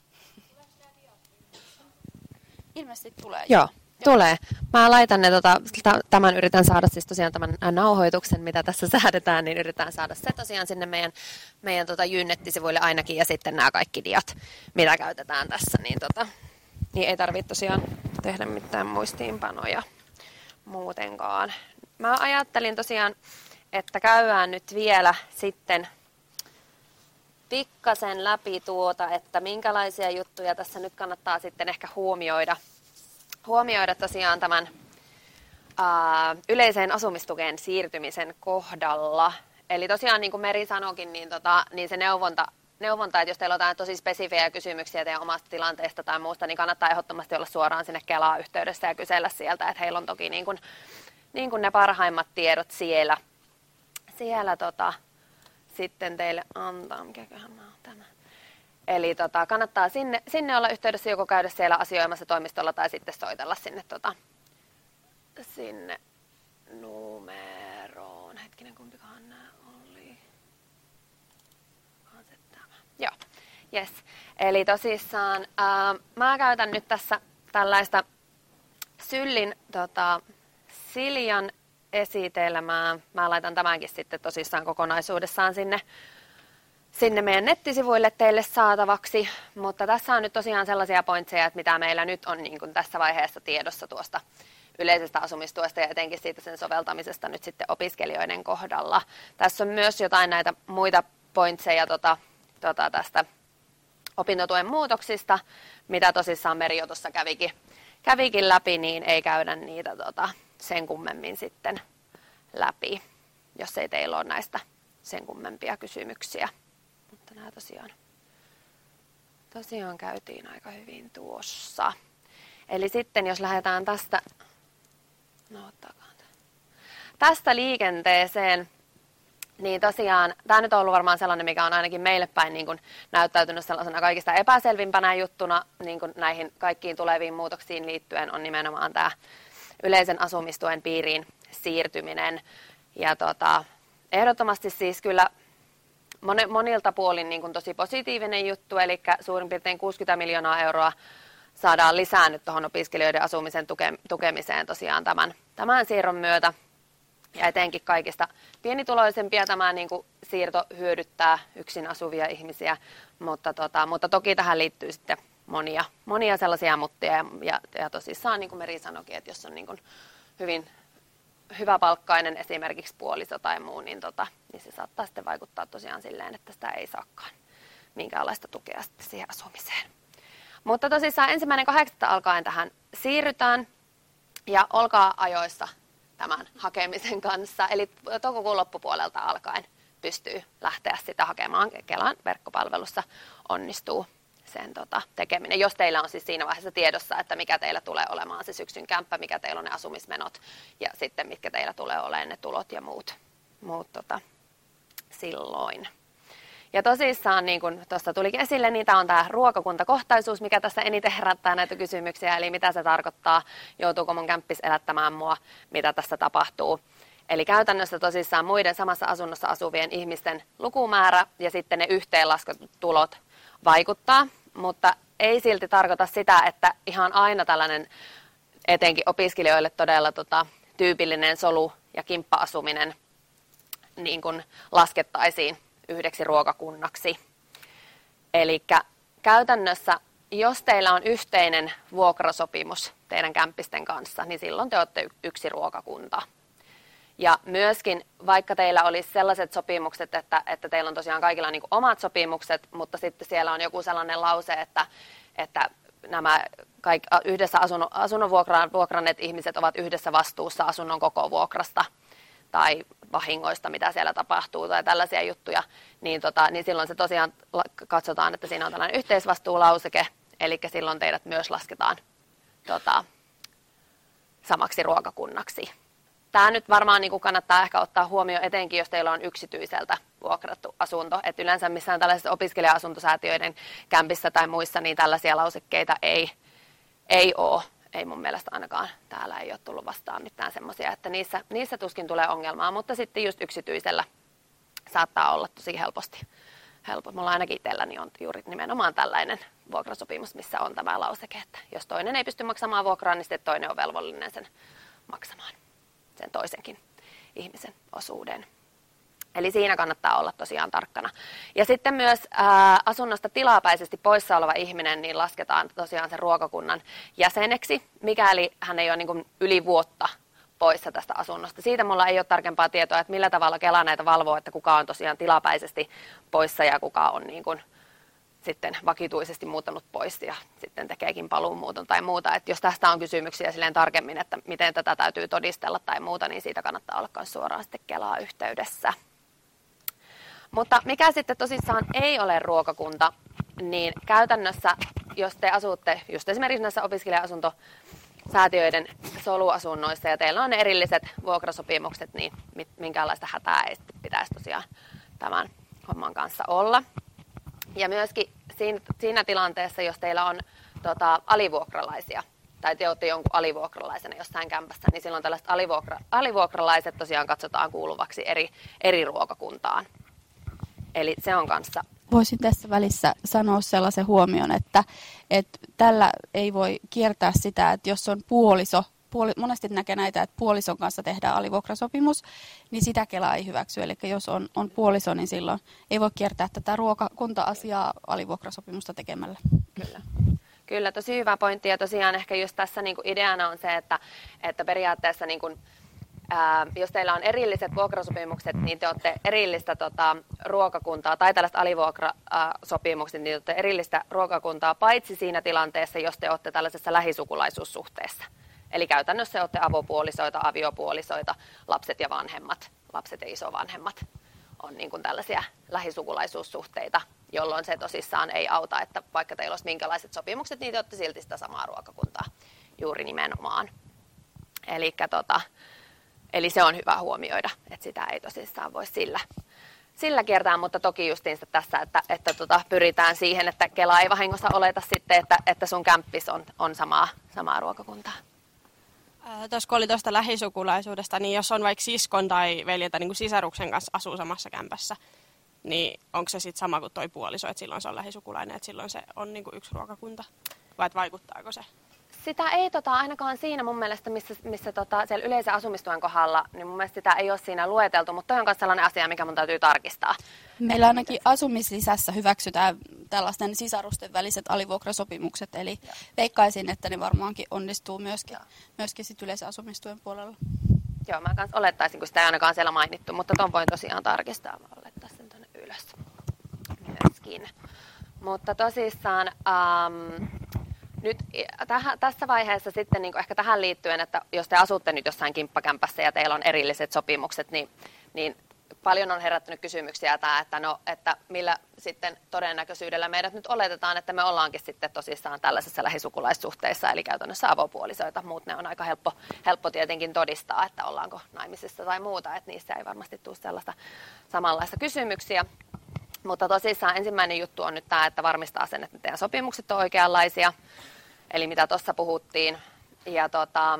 Ilmeisesti tulee. Joo, tulee. Mä laitan ne, tota, tämän yritän saada siis tosiaan tämän nauhoituksen, mitä tässä säädetään, niin yritän saada se tosiaan sinne meidän, meidän tota, Jyn-nettisivuille ainakin, ja sitten nämä kaikki diat, mitä käytetään tässä, niin, tota, niin ei tarvitse tosiaan tehdä mitään muistiinpanoja muutenkaan. Mä ajattelin tosiaan, että käydään nyt vielä sitten pikkasen läpi tuota, että minkälaisia juttuja tässä nyt kannattaa sitten ehkä huomioida, huomioida tosiaan tämän ää, yleiseen asumistukeen siirtymisen kohdalla. Eli tosiaan niin kuin Meri sanoikin, niin, tota, niin se neuvonta, neuvonta, että jos teillä on jotain tosi spesifejä kysymyksiä teidän omasta tilanteesta tai muusta, niin kannattaa ehdottomasti olla suoraan sinne Kelaan yhteydessä ja kysellä sieltä, että heillä on toki niin kuin, niin kuin ne parhaimmat tiedot siellä, siellä tota, sitten teille antaa. Mikäköhän mä oon tämä? Eli tota, kannattaa sinne, sinne olla yhteydessä, joko käydä siellä asioimassa toimistolla tai sitten soitella sinne, tota, sinne numeroon. Hetkinen, kumpikohan nämä oli? On se tämä. Joo, yes. Eli tosissaan ää, mä käytän nyt tässä tällaista Syllin tota, Siljan esitelmää. Mä laitan tämänkin sitten tosissaan kokonaisuudessaan sinne, sinne meidän nettisivuille teille saatavaksi, mutta tässä on nyt tosiaan sellaisia pointseja, että mitä meillä nyt on niin kuin tässä vaiheessa tiedossa tuosta yleisestä asumistuesta ja etenkin siitä sen soveltamisesta nyt sitten opiskelijoiden kohdalla. Tässä on myös jotain näitä muita pointseja tota, tota tästä opintotuen muutoksista, mitä tosissaan Meri jo tuossa kävikin, kävikin läpi, niin ei käydä niitä tota, sen kummemmin sitten läpi, jos ei teillä ole näistä sen kummempia kysymyksiä. Mutta nämä tosiaan, tosiaan käytiin aika hyvin tuossa. Eli sitten jos lähdetään tästä, no, tästä liikenteeseen, niin tosiaan tämä nyt on ollut varmaan sellainen, mikä on ainakin meille päin niin kuin näyttäytynyt sellaisena kaikista epäselvimpänä juttuna niin kuin näihin kaikkiin tuleviin muutoksiin liittyen on nimenomaan tämä yleisen asumistuen piiriin siirtyminen. Ja tota, ehdottomasti siis kyllä monilta puolin niin kuin tosi positiivinen juttu, eli suurin piirtein kuusikymmentä miljoonaa euroa saadaan lisää nyt tuohon opiskelijoiden asumisen tuke, tukemiseen tosiaan tämän, tämän siirron myötä. Ja etenkin kaikista pienituloisempia tämä niin kuin siirto hyödyttää yksin asuvia ihmisiä, mutta, tota, mutta toki tähän liittyy sitten monia, monia sellaisia muttia. Ja, ja, ja tosissaan, niin kuin Meri sanoikin, että jos on niin kuin hyvin hyväpalkkainen esimerkiksi puoliso tai muu, niin, tota, niin se saattaa sitten vaikuttaa tosiaan silleen, että sitä ei saakaan minkäänlaista tukea sitten siihen asumiseen. Mutta tosissaan ensimmäinen kahdeksatta alkaen tähän siirrytään. Ja olkaa ajoissa tämän hakemisen kanssa, eli toukokuun loppupuolelta alkaen pystyy lähteä sitä hakemaan. Kelan verkkopalvelussa onnistuu sen tota, tekeminen, jos teillä on siis siinä vaiheessa tiedossa, että mikä teillä tulee olemaan se syksyn kämppä, mikä teillä on ne asumismenot ja sitten mitkä teillä tulee olemaan ne tulot ja muut, muut tota, silloin. Ja tosissaan, niin kuin tuosta tulikin esille, niin tämä on tämä ruokakuntakohtaisuus, mikä tässä eniten herättää näitä kysymyksiä, eli mitä se tarkoittaa, joutuuko mun kämppis elättämään mua, mitä tässä tapahtuu. Eli käytännössä tosissaan muiden samassa asunnossa asuvien ihmisten lukumäärä ja sitten ne yhteenlasketut tulot vaikuttaa, mutta ei silti tarkoita sitä, että ihan aina tällainen etenkin opiskelijoille todella tota, tyypillinen solu- ja kimppa-asuminen niin kuin laskettaisiin yhdeksi ruokakunnaksi. Eli käytännössä, jos teillä on yhteinen vuokrasopimus teidän kämppisten kanssa, niin silloin te olette yksi ruokakunta. Ja myöskin, vaikka teillä olisi sellaiset sopimukset, että, että teillä on tosiaan kaikilla niin kuin omat sopimukset, mutta sitten siellä on joku sellainen lause, että, että nämä kaikki, yhdessä asunnon, asunnon vuokranneet ihmiset ovat yhdessä vastuussa asunnon koko vuokrasta tai vahingoista, mitä siellä tapahtuu tai tällaisia juttuja, niin, tota, niin silloin se tosiaan katsotaan, että siinä on tällainen yhteisvastuulauseke, eli silloin teidät myös lasketaan tota, samaksi ruokakunnaksi. Tämä nyt varmaan niin kuin kannattaa ehkä ottaa huomioon, etenkin jos teillä on yksityiseltä vuokrattu asunto. Et yleensä missään tällaisissa opiskelija-asuntosäätiöiden kämpissä tai muissa, niin tällaisia lausekkeita ei, ei ole. Ei mun mielestä ainakaan täällä ei ole tullut vastaan mitään semmoisia, että niissä, niissä tuskin tulee ongelmaa, mutta sitten just yksityisellä saattaa olla tosi helposti. Helpo. Mulla ainakin itselläni on juuri nimenomaan tällainen vuokrasopimus, missä on tämä lauseke, että jos toinen ei pysty maksamaan vuokraa, niin sitten toinen on velvollinen sen maksamaan, sen toisenkin ihmisen osuuden. Eli siinä kannattaa olla tosiaan tarkkana. Ja sitten myös ää, asunnosta tilapäisesti poissa oleva ihminen niin lasketaan tosiaan sen ruokakunnan jäseneksi, mikäli hän ei ole niin kuin yli vuotta poissa tästä asunnosta. Siitä mulla ei ole tarkempaa tietoa, että millä tavalla Kela näitä valvoo, että kuka on tosiaan tilapäisesti poissa ja kuka on niin kuin sitten vakituisesti muuttanut pois ja sitten tekeekin paluumuuton tai muuta. Että jos tästä on kysymyksiä silleen tarkemmin, että miten tätä täytyy todistella tai muuta, niin siitä kannattaa olla myös suoraan sitten Kelaa yhteydessä. Mutta mikä sitten tosissaan ei ole ruokakunta, niin käytännössä, jos te asutte just esimerkiksi näissä opiskelija-asuntosäätiöiden soluasunnoissa ja teillä on ne erilliset vuokrasopimukset, niin minkäänlaista hätää ei pitäisi tosiaan tämän homman kanssa olla. Ja myöskin siinä, siinä tilanteessa, jos teillä on tota, alivuokralaisia, tai te olette jonkun alivuokralaisena jossain kämpässä, niin silloin tällaiset alivuokra, alivuokralaiset tosiaan katsotaan kuuluvaksi eri, eri ruokakuntaan. Eli se on kanssa. Voisin tässä välissä sanoa sellaisen huomion, että, että tällä ei voi kiertää sitä, että jos on puoliso, puoli, monesti näkee näitä, että puolison kanssa tehdään alivuokrasopimus, niin sitä Kela ei hyväksy. Eli jos on, on puoliso, niin silloin ei voi kiertää tätä ruokakunta-asiaa alivuokrasopimusta tekemällä. Kyllä. Kyllä, tosi hyvä pointti. Ja tosiaan ehkä just tässä niin kuin ideana on se, että, että periaatteessa niin kuin Ää, jos teillä on erilliset vuokrasopimukset, niin te olette erillistä tota, ruokakuntaa tai tällaiset alivuokrasopimukset, niin te olette erillistä ruokakuntaa, paitsi siinä tilanteessa, jos te olette tällaisessa lähisukulaisuussuhteessa. Eli käytännössä olette avopuolisoita, aviopuolisoita, lapset ja vanhemmat, lapset ja isovanhemmat on niin kuin tällaisia lähisukulaisuussuhteita, jolloin se tosissaan ei auta, että vaikka teillä olisi minkälaiset sopimukset, niin te olette silti sitä samaa ruokakuntaa juuri nimenomaan. Elikkä tota... Eli se on hyvä huomioida, että sitä ei tosissaan voi sillä, sillä kiertää, mutta toki justiinsa tässä, että, että tota, pyritään siihen, että Kela ei vahingossa oleta sitten, että, että sun kämppis on, on samaa, samaa ruokakuntaa. Tuossa kun oli tuosta lähisukulaisuudesta, niin jos on vaikka siskon tai veljen tai niin kuin sisaruksen kanssa asuu samassa kämpässä, niin onko se sitten sama kuin toi puoliso, että silloin se on lähisukulainen, että silloin se on niin kuin yksi ruokakunta, vai että vaikuttaako se? Sitä ei tota, ainakaan siinä mun mielestä, missä, missä tota, siellä yleisen asumistuen kohdalla, niin mun mielestä sitä ei ole siinä lueteltu, mutta toi on myös sellainen asia, mikä mun täytyy tarkistaa. Meillä ainakin asumislisässä hyväksytään tällaisten sisarusten väliset alivuokrasopimukset, eli ja. veikkaisin, että ne varmaankin onnistuu myöskin, myöskin sit yleisen asumistuen puolella. Joo, mä kans olettaisin, kun sitä ei ainakaan siellä mainittu, mutta ton voin tosiaan tarkistaa, mä olettaisin sen tuonne ylös myöskin. Mutta tosissaan... Um, Nyt tähän, tässä vaiheessa sitten niin ehkä tähän liittyen, että jos te asutte nyt jossain kimppakämpässä ja teillä on erilliset sopimukset, niin, niin paljon on herättänyt kysymyksiä tämä, että, no, että millä sitten todennäköisyydellä meidät nyt oletetaan, että me ollaankin sitten tosissaan tällaisessa lähisukulaissuhteissa, eli käytännössä avopuolisoita. Muut ne on aika helppo, helppo tietenkin todistaa, että ollaanko naimisissa tai muuta, että niissä ei varmasti tule sellaista samanlaista kysymyksiä. Mutta tosissaan ensimmäinen juttu on nyt tämä, että varmistaa sen, että teidän sopimukset on oikeanlaisia, eli mitä tuossa puhuttiin. Ja, tota,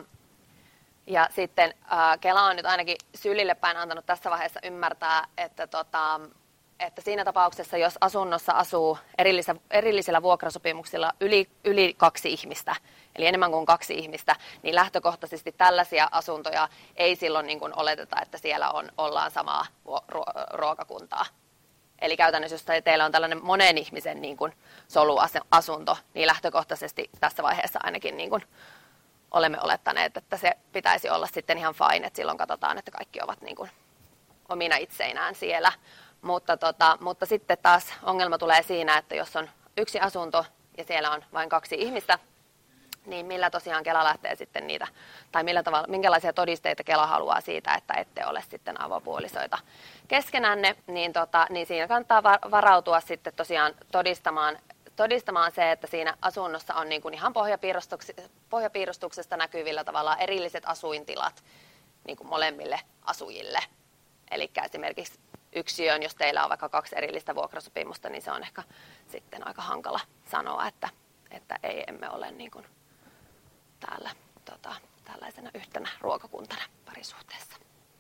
ja sitten ää, Kela on nyt ainakin sylille päin antanut tässä vaiheessa ymmärtää, että, tota, että siinä tapauksessa, jos asunnossa asuu erillisillä, erillisillä vuokrasopimuksilla yli, yli kaksi ihmistä, eli enemmän kuin kaksi ihmistä, niin lähtökohtaisesti tällaisia asuntoja ei silloin niin kuin oleteta, että siellä on, ollaan samaa ruokakuntaa. Eli käytännössä, jos teillä on tällainen monen ihmisen niin kuin soluasunto, niin lähtökohtaisesti tässä vaiheessa ainakin niin kuin olemme olettaneet, että se pitäisi olla sitten ihan fine, että silloin katsotaan, että kaikki ovat niin kuin omina itseinään siellä. Mutta, tota, mutta sitten taas ongelma tulee siinä, että jos on yksi asunto ja siellä on vain kaksi ihmistä, niin millä tosiaan Kela lähtee sitten niitä, tai millä tavalla, minkälaisia todisteita Kela haluaa siitä, että ette ole sitten avopuolisoita keskenänne, niin, tota, niin siinä kannattaa varautua sitten tosiaan todistamaan, todistamaan se, että siinä asunnossa on niin kuin ihan pohjapiirustuksesta näkyvillä tavalla erilliset asuintilat niin kuin molemmille asujille. Eli esimerkiksi yksiöön, jos teillä on vaikka kaksi erillistä vuokrasopimusta, niin se on ehkä sitten aika hankala sanoa, että, että ei, emme ole niin kuin täällä tota, tällaisena yhtenä ruokakuntana parisuhteessa.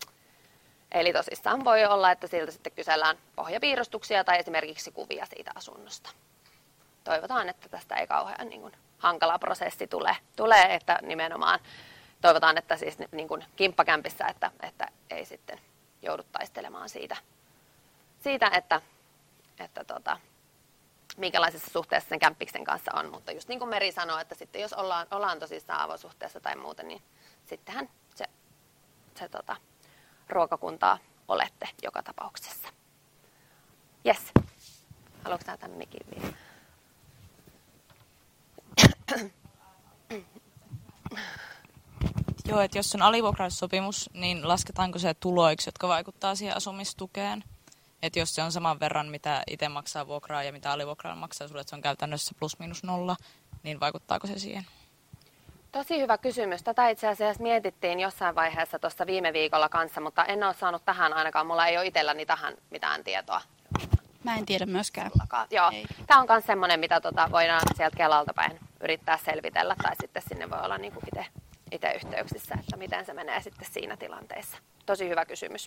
Eli tosissaan voi olla, että siltä sitten kysellään pohjapiirustuksia tai esimerkiksi kuvia siitä asunnosta. Toivotaan, että tästä ei kauhean niin kuin hankala prosessi tule, tulee, että nimenomaan toivotaan, että siis niin kuin kimppakämpissä, että, että ei sitten joudu taistelemaan siitä, siitä että, että tota, minkälaisessa suhteessa sen kämppiksen kanssa on, mutta just niin kuin Meri sanoi, että sitten jos ollaan, ollaan tosissaan avosuhteessa tai muuten, niin sittenhän se, se tota, ruokakuntaa olette joka tapauksessa. Jes. Haluatko sä tämän mikin vielä? Joo, että jos on alivuokraussopimus, niin lasketaanko se tuloiksi, jotka vaikuttaa siihen asumistukeen? Että jos se on saman verran, mitä itse maksaa vuokraa ja mitä alivuokraa maksaa sulle, että se on käytännössä plus miinus nolla, niin vaikuttaako se siihen? Tosi hyvä kysymys. Tätä itse asiassa mietittiin jossain vaiheessa tuossa viime viikolla kanssa, mutta en ole saanut tähän ainakaan. Mulla ei ole itselläni tähän mitään tietoa. Mä en tiedä myöskään. Joo. Ei. Tämä on myös semmoinen, mitä tota voidaan sieltä Kelalta päin yrittää selvitellä, tai sitten sinne voi olla niinku itse, itse yhteyksissä, että miten se menee sitten siinä tilanteessa. Tosi hyvä kysymys.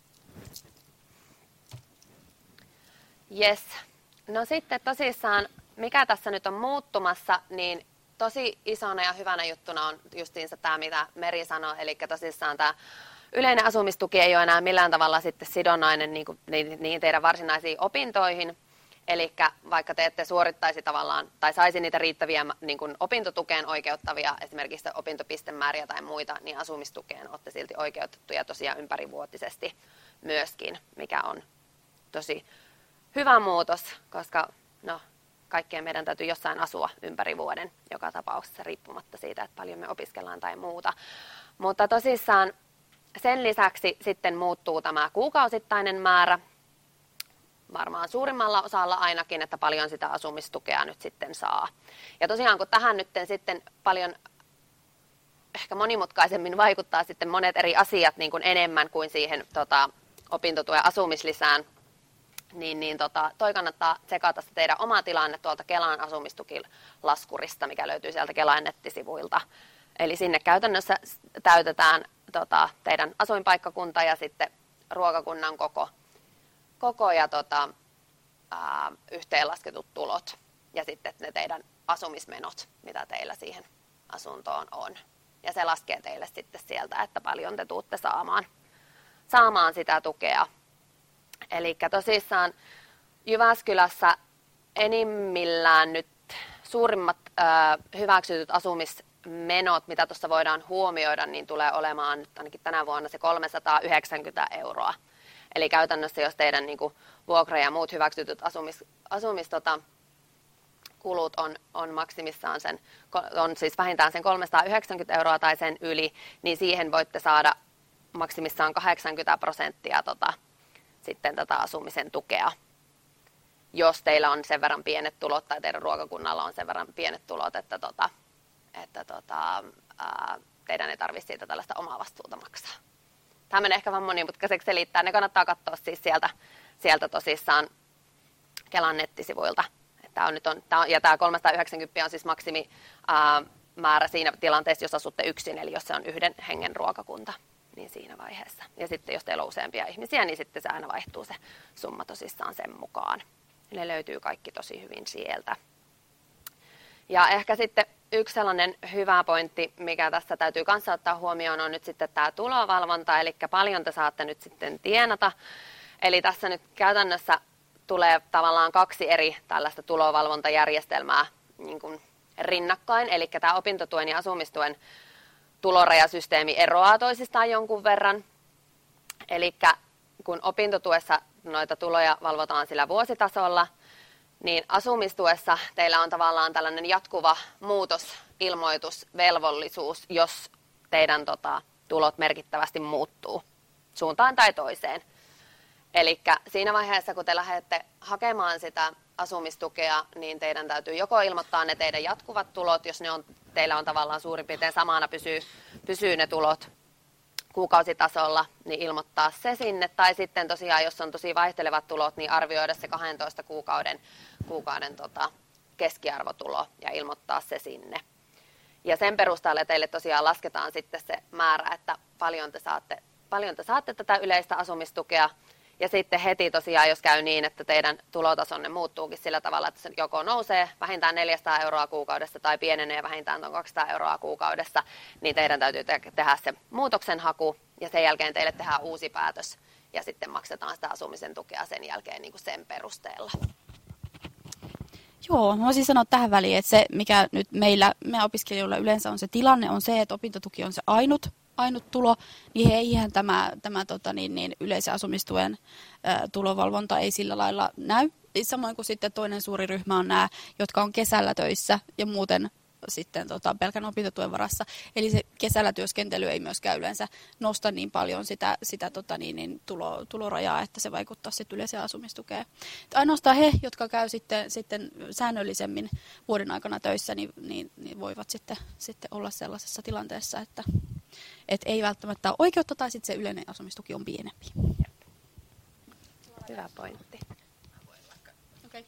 Yes. No sitten tosissaan, mikä tässä nyt on muuttumassa, niin tosi isona ja hyvänä juttuna on justiinsa tämä, mitä Meri sanoi, eli tosissaan tämä yleinen asumistuki ei ole enää millään tavalla sitten sidonnainen niin kuin, niin teidän varsinaisiin opintoihin, eli vaikka te ette suorittaisi tavallaan, tai saisi niitä riittäviä niin kuin opintotukeen oikeuttavia, esimerkiksi opintopistemääriä tai muita, niin asumistukeen olette silti oikeutettuja tosiaan ympärivuotisesti myöskin, mikä on tosi hyvä muutos, koska no, kaikkien meidän täytyy jossain asua ympäri vuoden joka tapauksessa riippumatta siitä, että paljon me opiskellaan tai muuta. Mutta tosissaan sen lisäksi sitten muuttuu tämä kuukausittainen määrä, varmaan suurimmalla osalla ainakin, että paljon sitä asumistukea nyt sitten saa. Ja tosiaan kun tähän nyt sitten paljon ehkä monimutkaisemmin vaikuttaa sitten monet eri asiat niin kuin enemmän kuin siihen tota, opintotuen asumislisään, niin, niin tota, toi kannattaa tsekata se teidän oma tilanne tuolta Kelan asumistukilaskurista, mikä löytyy sieltä Kelan nettisivuilta. Eli sinne käytännössä täytetään tota, teidän asuinpaikkakunta ja sitten ruokakunnan koko, koko ja tota, ää, yhteenlasketut tulot ja sitten ne teidän asumismenot, mitä teillä siihen asuntoon on. Ja se laskee teille sitten sieltä, että paljon te tuutte saamaan, saamaan sitä tukea. Eli tosissaan Jyväskylässä enimmillään nyt suurimmat ö, hyväksytyt asumismenot, mitä tuossa voidaan huomioida, niin tulee olemaan nyt ainakin tänä vuonna se kolmesataayhdeksänkymmentä euroa. Eli käytännössä jos teidän niin kuin, vuokra ja muut hyväksytyt asumis, asumis, tota, kulut on, on maksimissaan sen, on siis vähintään sen kolmesataayhdeksänkymmentä euroa tai sen yli, niin siihen voitte saada maksimissaan kahdeksankymmentä prosenttia tota, sitten tätä asumisen tukea, jos teillä on sen verran pienet tulot tai teidän ruokakunnalla on sen verran pienet tulot, että, tota, että tota, ää, teidän ei tarvitse siitä tällaista omaa vastuuta maksaa. Tämä menee ehkä vähän monimutkaiseksi selittää. Ne kannattaa katsoa siis sieltä, sieltä tosissaan Kelan nettisivuilta. Tämä on nyt on, tämä on, ja tämä kolmesataayhdeksänkymmentä on siis maksimi ää, määrä siinä tilanteessa, jos asutte yksin, eli jos se on yhden hengen ruokakunta, niin siinä vaiheessa. Ja sitten jos teillä on useampia ihmisiä, niin sitten se aina vaihtuu se summa tosissaan sen mukaan. Ne löytyy kaikki tosi hyvin sieltä. Ja ehkä sitten yksi sellainen hyvä pointti, mikä tässä täytyy kanssa ottaa huomioon, on nyt sitten tämä tulovalvonta, eli paljon te saatte nyt sitten tienata. Eli tässä nyt käytännössä tulee tavallaan kaksi eri tällaista tulovalvontajärjestelmää niin kuin rinnakkain, eli tämä opintotuen ja asumistuen tulorajasysteemi eroaa toisistaan jonkun verran. Eli kun opintotuessa noita tuloja valvotaan sillä vuositasolla, niin asumistuessa teillä on tavallaan tällainen jatkuva muutosilmoitusvelvollisuus, jos teidän tota, tulot merkittävästi muuttuu suuntaan tai toiseen. Eli siinä vaiheessa, kun te lähdette hakemaan sitä asumistukea, niin teidän täytyy joko ilmoittaa ne teidän jatkuvat tulot, jos ne on, teillä on tavallaan suurin piirtein samana pysyy, pysyy ne tulot kuukausitasolla, niin ilmoittaa se sinne. Tai sitten tosiaan, jos on tosi vaihtelevat tulot, niin arvioida se kahdentoista kuukauden, kuukauden tota, keskiarvotulo ja ilmoittaa se sinne. Ja sen perusteella teille tosiaan lasketaan sitten se määrä, että paljon te saatte, paljon te saatte tätä yleistä asumistukea. Ja sitten heti tosiaan, jos käy niin, että teidän tulotasonne muuttuukin sillä tavalla, että se joko nousee vähintään neljäsataa euroa kuukaudessa tai pienenee vähintään tuon kaksisataa euroa kuukaudessa, niin teidän täytyy te- tehdä se muutoksen haku ja sen jälkeen teille tehdään uusi päätös ja sitten maksetaan sitä asumisen tukea sen jälkeen niin kuin sen perusteella. Joo, mä voisin sanoa tähän väliin, että se mikä nyt meillä, meidän opiskelijoilla yleensä on se tilanne, on se, että opintotuki on se ainut, ainut tulo, niin eihän tämä, tämä tota, niin, niin, yleisen asumistuen ä, tulovalvonta ei sillä lailla näy. Samoin kuin sitten toinen suuri ryhmä on nämä, jotka on kesällä töissä ja muuten sitten tota, pelkän opintotuen varassa. Eli se kesällä työskentely ei myöskään yleensä nosta niin paljon sitä, sitä tota, niin, niin, tulo, tulorajaa, että se vaikuttaa sitten yleiseen asumistukeen. Ainoastaan he, jotka käy sitten, sitten säännöllisemmin vuoden aikana töissä, niin, niin, niin voivat sitten, sitten olla sellaisessa tilanteessa, että et ei välttämättä ole oikeutta tai sitten se yleinen asumistuki on pienempi. Hyvä pointti. Okay.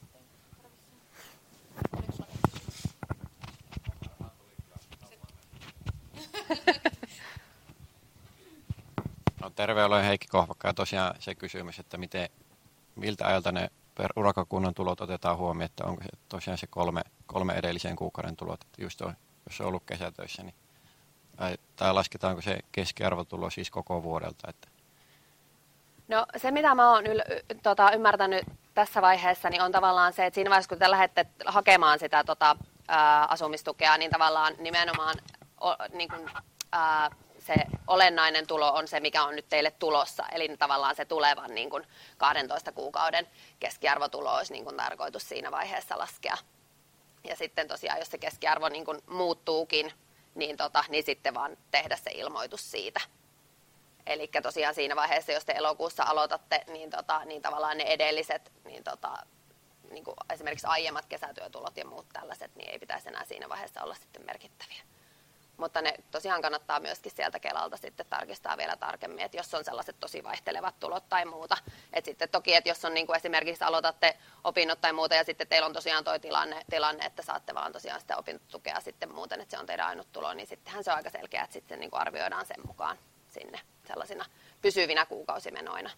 No, terve, olen Heikki Kohvakka ja tosiaan se kysymys, että miten, miltä ajalta ne per urakokunnan tulot otetaan huomioon, että onko se tosiaan se kolme, kolme edellisen kuukauden tulot, että just on, jos on ollut kesätöissä, niin tai, tai lasketaanko se keskiarvotulo siis koko vuodelta? Että No se, mitä mä oon yl- tota, ymmärtänyt tässä vaiheessa, niin on tavallaan se, että siinä vaiheessa, kun te lähdette hakemaan sitä tota, ää, asumistukea, niin tavallaan nimenomaan o, niin kun, ää, se olennainen tulo on se, mikä on nyt teille tulossa. Eli tavallaan se tulevan niin kun kahdentoista kuukauden keskiarvotulo olisi niin kun tarkoitus siinä vaiheessa laskea. Ja sitten tosiaan, jos se keskiarvo niin kun muuttuukin, niin, tota, niin sitten vaan tehdä se ilmoitus siitä. Eli tosiaan siinä vaiheessa, jos te elokuussa aloitatte, niin, tota, niin tavallaan ne edelliset, niin, tota, niin kuin esimerkiksi aiemmat kesätyötulot ja muut tällaiset, niin ei pitäisi enää siinä vaiheessa olla sitten merkittäviä. Mutta ne tosiaan kannattaa myöskin sieltä Kelalta sitten tarkistaa vielä tarkemmin, että jos on sellaiset tosi vaihtelevat tulot tai muuta. Et sitten toki, että jos on niin kuin esimerkiksi aloitatte opinnot tai muuta ja sitten teillä on tosiaan tuo tilanne, tilanne, että saatte vaan tosiaan sitä opintotukea sitten muuten, että se on teidän ainut tulo, niin sittenhän se on aika selkeä, että sitten niin kuin arvioidaan sen mukaan sinne sellaisina pysyvinä kuukausimenoina.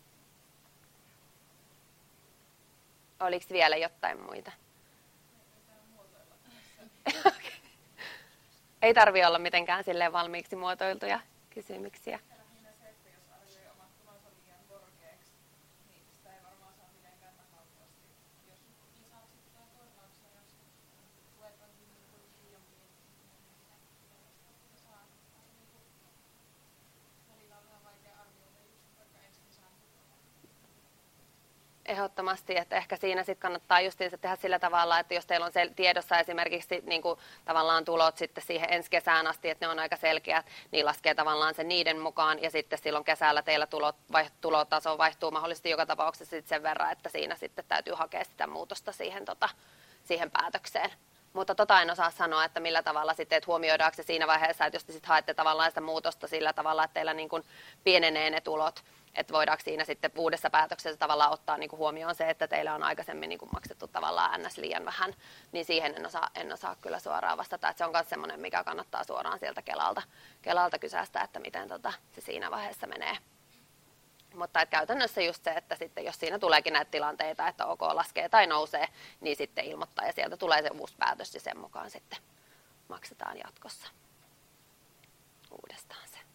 Oliko vielä jotain muita? Ei tarvitse olla mitenkään silleen valmiiksi muotoiltuja kysymyksiä. Ehdottomasti, että ehkä siinä sitten kannattaa justiinsa tehdä sillä tavalla, että jos teillä on sel- tiedossa esimerkiksi niin kuin, tavallaan tulot sitten siihen ensi kesään asti, että ne on aika selkeät, niin laskee tavallaan sen niiden mukaan ja sitten silloin kesällä teillä tulot, vai, tulotaso vaihtuu mahdollisesti joka tapauksessa sit sen verran, että siinä sitten täytyy hakea sitä muutosta siihen, tota, siihen päätökseen. Mutta tota en osaa sanoa, että millä tavalla sitten, että huomioidaanko se siinä vaiheessa, että jos te sitten haette tavallaan sitä muutosta sillä tavalla, että teillä niin kuin pienenee ne tulot, että voidaanko siinä sitten uudessa päätöksessä tavallaan ottaa niin kuin huomioon se, että teillä on aikaisemmin niin kuin maksettu tavallaan ns. Liian vähän, niin siihen en osaa, en osaa kyllä suoraan vastata. Että se on myös semmoinen, mikä kannattaa suoraan sieltä Kelalta, Kelalta kysästä, että miten tota, se siinä vaiheessa menee. Mutta että käytännössä just se, että sitten jos siinä tuleekin näitä tilanteita, että OK laskee tai nousee, niin sitten ilmoittaa ja sieltä tulee se uusi päätös ja sen mukaan sitten maksetaan jatkossa uudestaan se.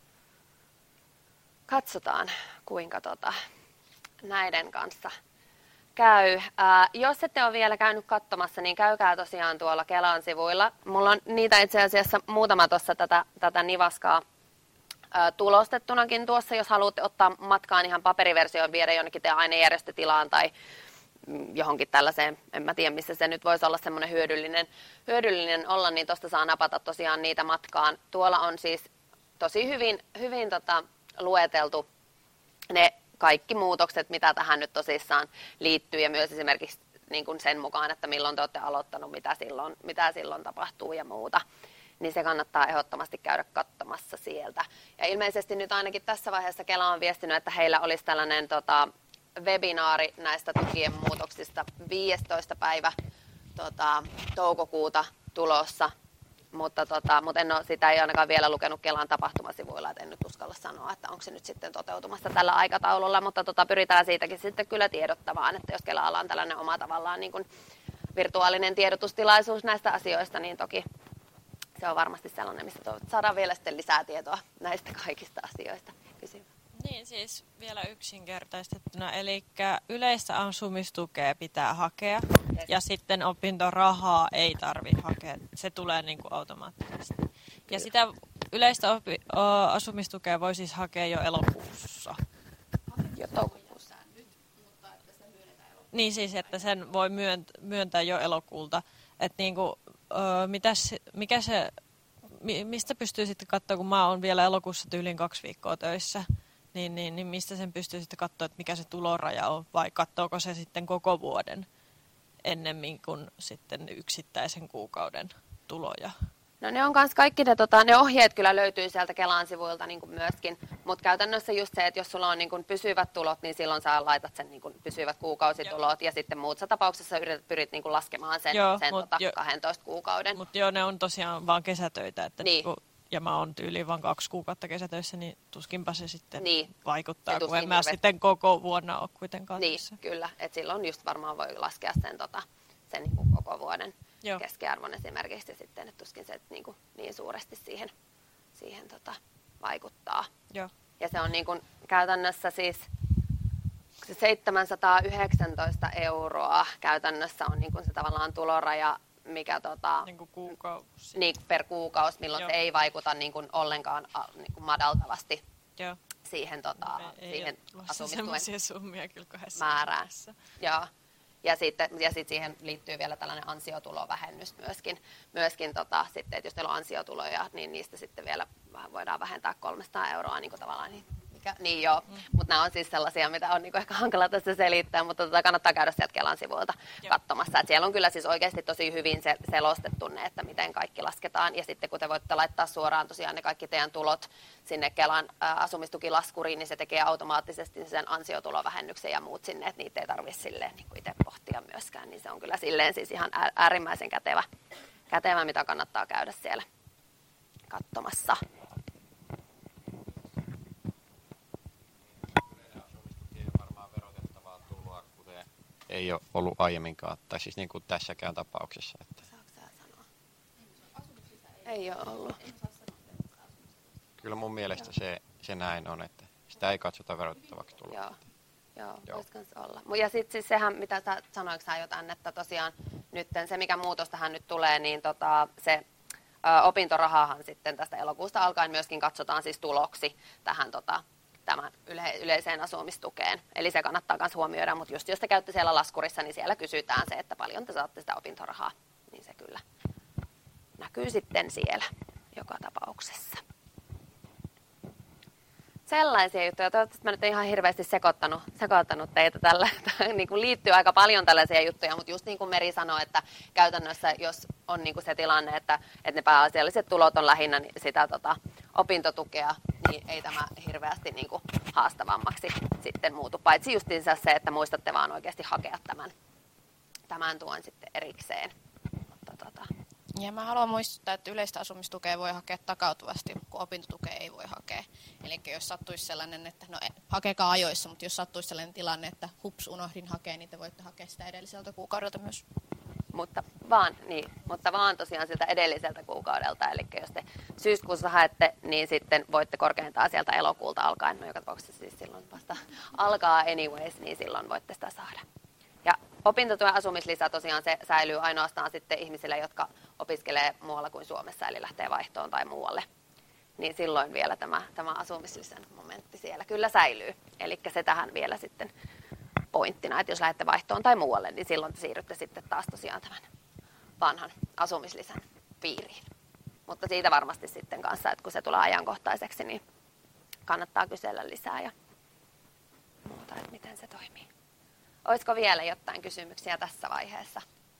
Katsotaan, kuinka tota, näiden kanssa käy. Ää, jos ette ole vielä käynyt katsomassa, niin käykää tosiaan tuolla Kelan sivuilla. Mulla on niitä itse asiassa muutama tuossa tätä, tätä nivaskaa ää, tulostettunakin tuossa. Jos haluatte ottaa matkaan ihan paperiversioon, viedä jonnekin teidän ainejärjestötilaan tai johonkin tällaiseen, en mä tiedä missä se nyt voisi olla semmoinen hyödyllinen, hyödyllinen olla, niin tuosta saa napata tosiaan niitä matkaan. Tuolla on siis tosi hyvin, hyvin tota, lueteltu ne kaikki muutokset, mitä tähän nyt tosissaan liittyy ja myös esimerkiksi niin kuin sen mukaan, että milloin te olette aloittanut, mitä silloin, mitä silloin tapahtuu ja muuta. Niin se kannattaa ehdottomasti käydä katsomassa sieltä. Ja ilmeisesti nyt ainakin tässä vaiheessa Kela on viestinyt, että heillä olisi tällainen tota, webinaari näistä tukien muutoksista viidestoista päivä tota, toukokuuta tulossa. Mutta, tota, mutta en ole, sitä ei ainakaan vielä lukenut Kelan tapahtumasivuilla, että en nyt uskalla sanoa, että onko se nyt sitten toteutumassa tällä aikataululla, mutta tota, pyritään siitäkin sitten kyllä tiedottamaan, että jos Kelalla on tällainen oma tavallaan niin kuin virtuaalinen tiedotustilaisuus näistä asioista, niin toki se on varmasti sellainen, missä saadaan vielä sitten lisää tietoa näistä kaikista asioista. Kysy. Niin siis vielä yksinkertaistettuna, eli yleistä asumistukea pitää hakea yes. ja sitten opintorahaa ei tarvitse hakea, se tulee niin kuin automaattisesti. Kyllä. Ja sitä yleistä opi- o, asumistukea voi siis hakea jo elokuussa. Jo toukokuussa. Niin siis, että sen voi myöntää jo elokuulta. Että niin kuin, ö, mitäs, mikä se, mistä pystyy sitten katsoa, kun mä oon vielä elokuussa tyyliin kaksi viikkoa töissä. Niin, niin, niin mistä sen pystyy sitten katsoa, että mikä se tuloraja on, vai katsoako se sitten koko vuoden ennemmin kuin sitten yksittäisen kuukauden tuloja? No ne on kans kaikki ne, tota, ne ohjeet kyllä löytyy sieltä Kelan sivuilta niin kuin myöskin, mutta käytännössä just se, että jos sulla on niin kuin pysyvät tulot, niin silloin sä laitat sen niin kuin pysyvät kuukausitulot ja, ja sitten muussa tapauksessa yrität, pyrit niin kuin laskemaan sen, joo, sen tota, jo, kahdentoista kuukauden. Mutta joo, ne on tosiaan vaan kesätöitä, että niin. Niinku, ja mä oon tyyliin vaan kaksi kuukautta kesätöissä, niin tuskinpa se sitten niin. vaikuttaa, kun en mä sitten koko vuonna ole kuitenkaan niin, tässä. Kyllä, että silloin just varmaan voi laskea sen, tota, sen niin kuin koko vuoden joo. keskiarvon esimerkiksi, ja sitten että tuskin se niin, kuin, niin suuresti siihen, siihen tota, vaikuttaa. Joo. Ja se on niin kuin, käytännössä siis se seitsemänsataayhdeksäntoista euroa käytännössä on niin kuin se tavallaan tuloraja, mikä tota, niin kuin kuukausi. Niin, per kuukausi, milloin joo. se ei vaikuta niin kuin ollenkaan a, niin kuin madaltavasti joo. siihen, tota, ei, siihen ei asumistuen summia kyllä määrään. Joo. Ja sitten ja sit siihen liittyy vielä tällainen ansiotulovähennys myöskin. myöskin tota, sitten, että jos teillä on ansiotuloja, niin niistä sitten vielä voidaan vähentää kolmesataa euroa niin kuin tavallaan. Niin, mikä, niin joo, mm. mutta nämä on siis sellaisia, mitä on niin kuin ehkä hankala tässä selittää, mutta tota, kannattaa käydä sieltä Kelan sivuilta joo. katsomassa. Et siellä on kyllä siis oikeasti tosi hyvin se, selostettu ne, että miten kaikki lasketaan. Ja sitten kun te voitte laittaa suoraan tosiaan ne kaikki teidän tulot sinne Kelan ä, asumistukilaskuriin, niin se tekee automaattisesti sen ansiotulovähennyksen ja muut sinne, että niitä ei tarvitse silleen niin kuin itse pohtia myöskään. Niin se on kyllä silleen siis ihan äärimmäisen kätevä, kätevä, mitä kannattaa käydä siellä katsomassa. Ei ole ollut aiemminkaan, tai siis niin kuin tässäkään tapauksessa. Että. Saatko sä sanoa? Ei ole ollut. Kyllä mun mielestä se, se näin on, että sitä ei katsota verotettavaksi tuloksi. Joo, joo, Joo. voisi kans olla. Ja sitten siis sehän, mitä sä sanoitko sä jotain, että tosiaan nyt se, mikä muutos tähän nyt tulee, niin tota, se ä, opintorahahan sitten tästä elokuusta alkaen myöskin katsotaan siis tuloksi tähän tota, tämän yle, yleiseen asumistukeen. Eli se kannattaa myös huomioida, mutta just jos te käytte siellä laskurissa, niin siellä kysytään se, että paljon te saatte sitä opintorahaa. Niin se kyllä näkyy sitten siellä joka tapauksessa. Sellaisia juttuja. Toivottavasti mä nyt en ihan hirveästi sekoittanut, sekoittanut teitä tällä. Niin kuin liittyy aika paljon tällaisia juttuja, mutta just niin kuin Meri sanoi, että käytännössä jos on niin kuin se tilanne, että, että ne pääasialliset tulot on lähinnä sitä tota, opintotukea, niin ei tämä hirveästi niin kuin haastavammaksi sitten muutu. Paitsi justiinsa se, että muistatte vaan oikeasti hakea tämän, tämän tuen sitten erikseen. Mutta, tota. Ja mä haluan muistuttaa, että yleistä asumistukea voi hakea takautuvasti, kun opintotukea ei voi hakea. Eli jos sattuisi sellainen, että no hakekaa ajoissa, mutta jos sattuisi sellainen tilanne, että hups, unohdin hakea, niin te voitte hakea sitä edelliseltä kuukaudelta myös. Mutta vaan, niin, mutta vaan tosiaan siltä edelliseltä kuukaudelta. Eli jos te syyskuussa haette, niin sitten voitte korkeintaan sieltä elokuulta alkaen. No joka tapauksessa siis silloin vasta alkaa anyways, niin silloin voitte sitä saada. Ja opintotuen asumislisä tosiaan se säilyy ainoastaan sitten ihmisille, jotka opiskelee muualla kuin Suomessa, eli lähtee vaihtoon tai muualle. Niin silloin vielä tämä, tämä asumislisän momentti siellä kyllä säilyy. Eli se tähän vielä sitten pointtina, että jos lähdette vaihtoon tai muualle, niin silloin te siirrytte sitten taas tosiaan tämän vanhan asumislisän piiriin. Mutta siitä varmasti sitten kanssa, että kun se tulee ajankohtaiseksi, niin kannattaa kysellä lisää ja muuta, että miten se toimii. Olisiko vielä jotain kysymyksiä tässä vaiheessa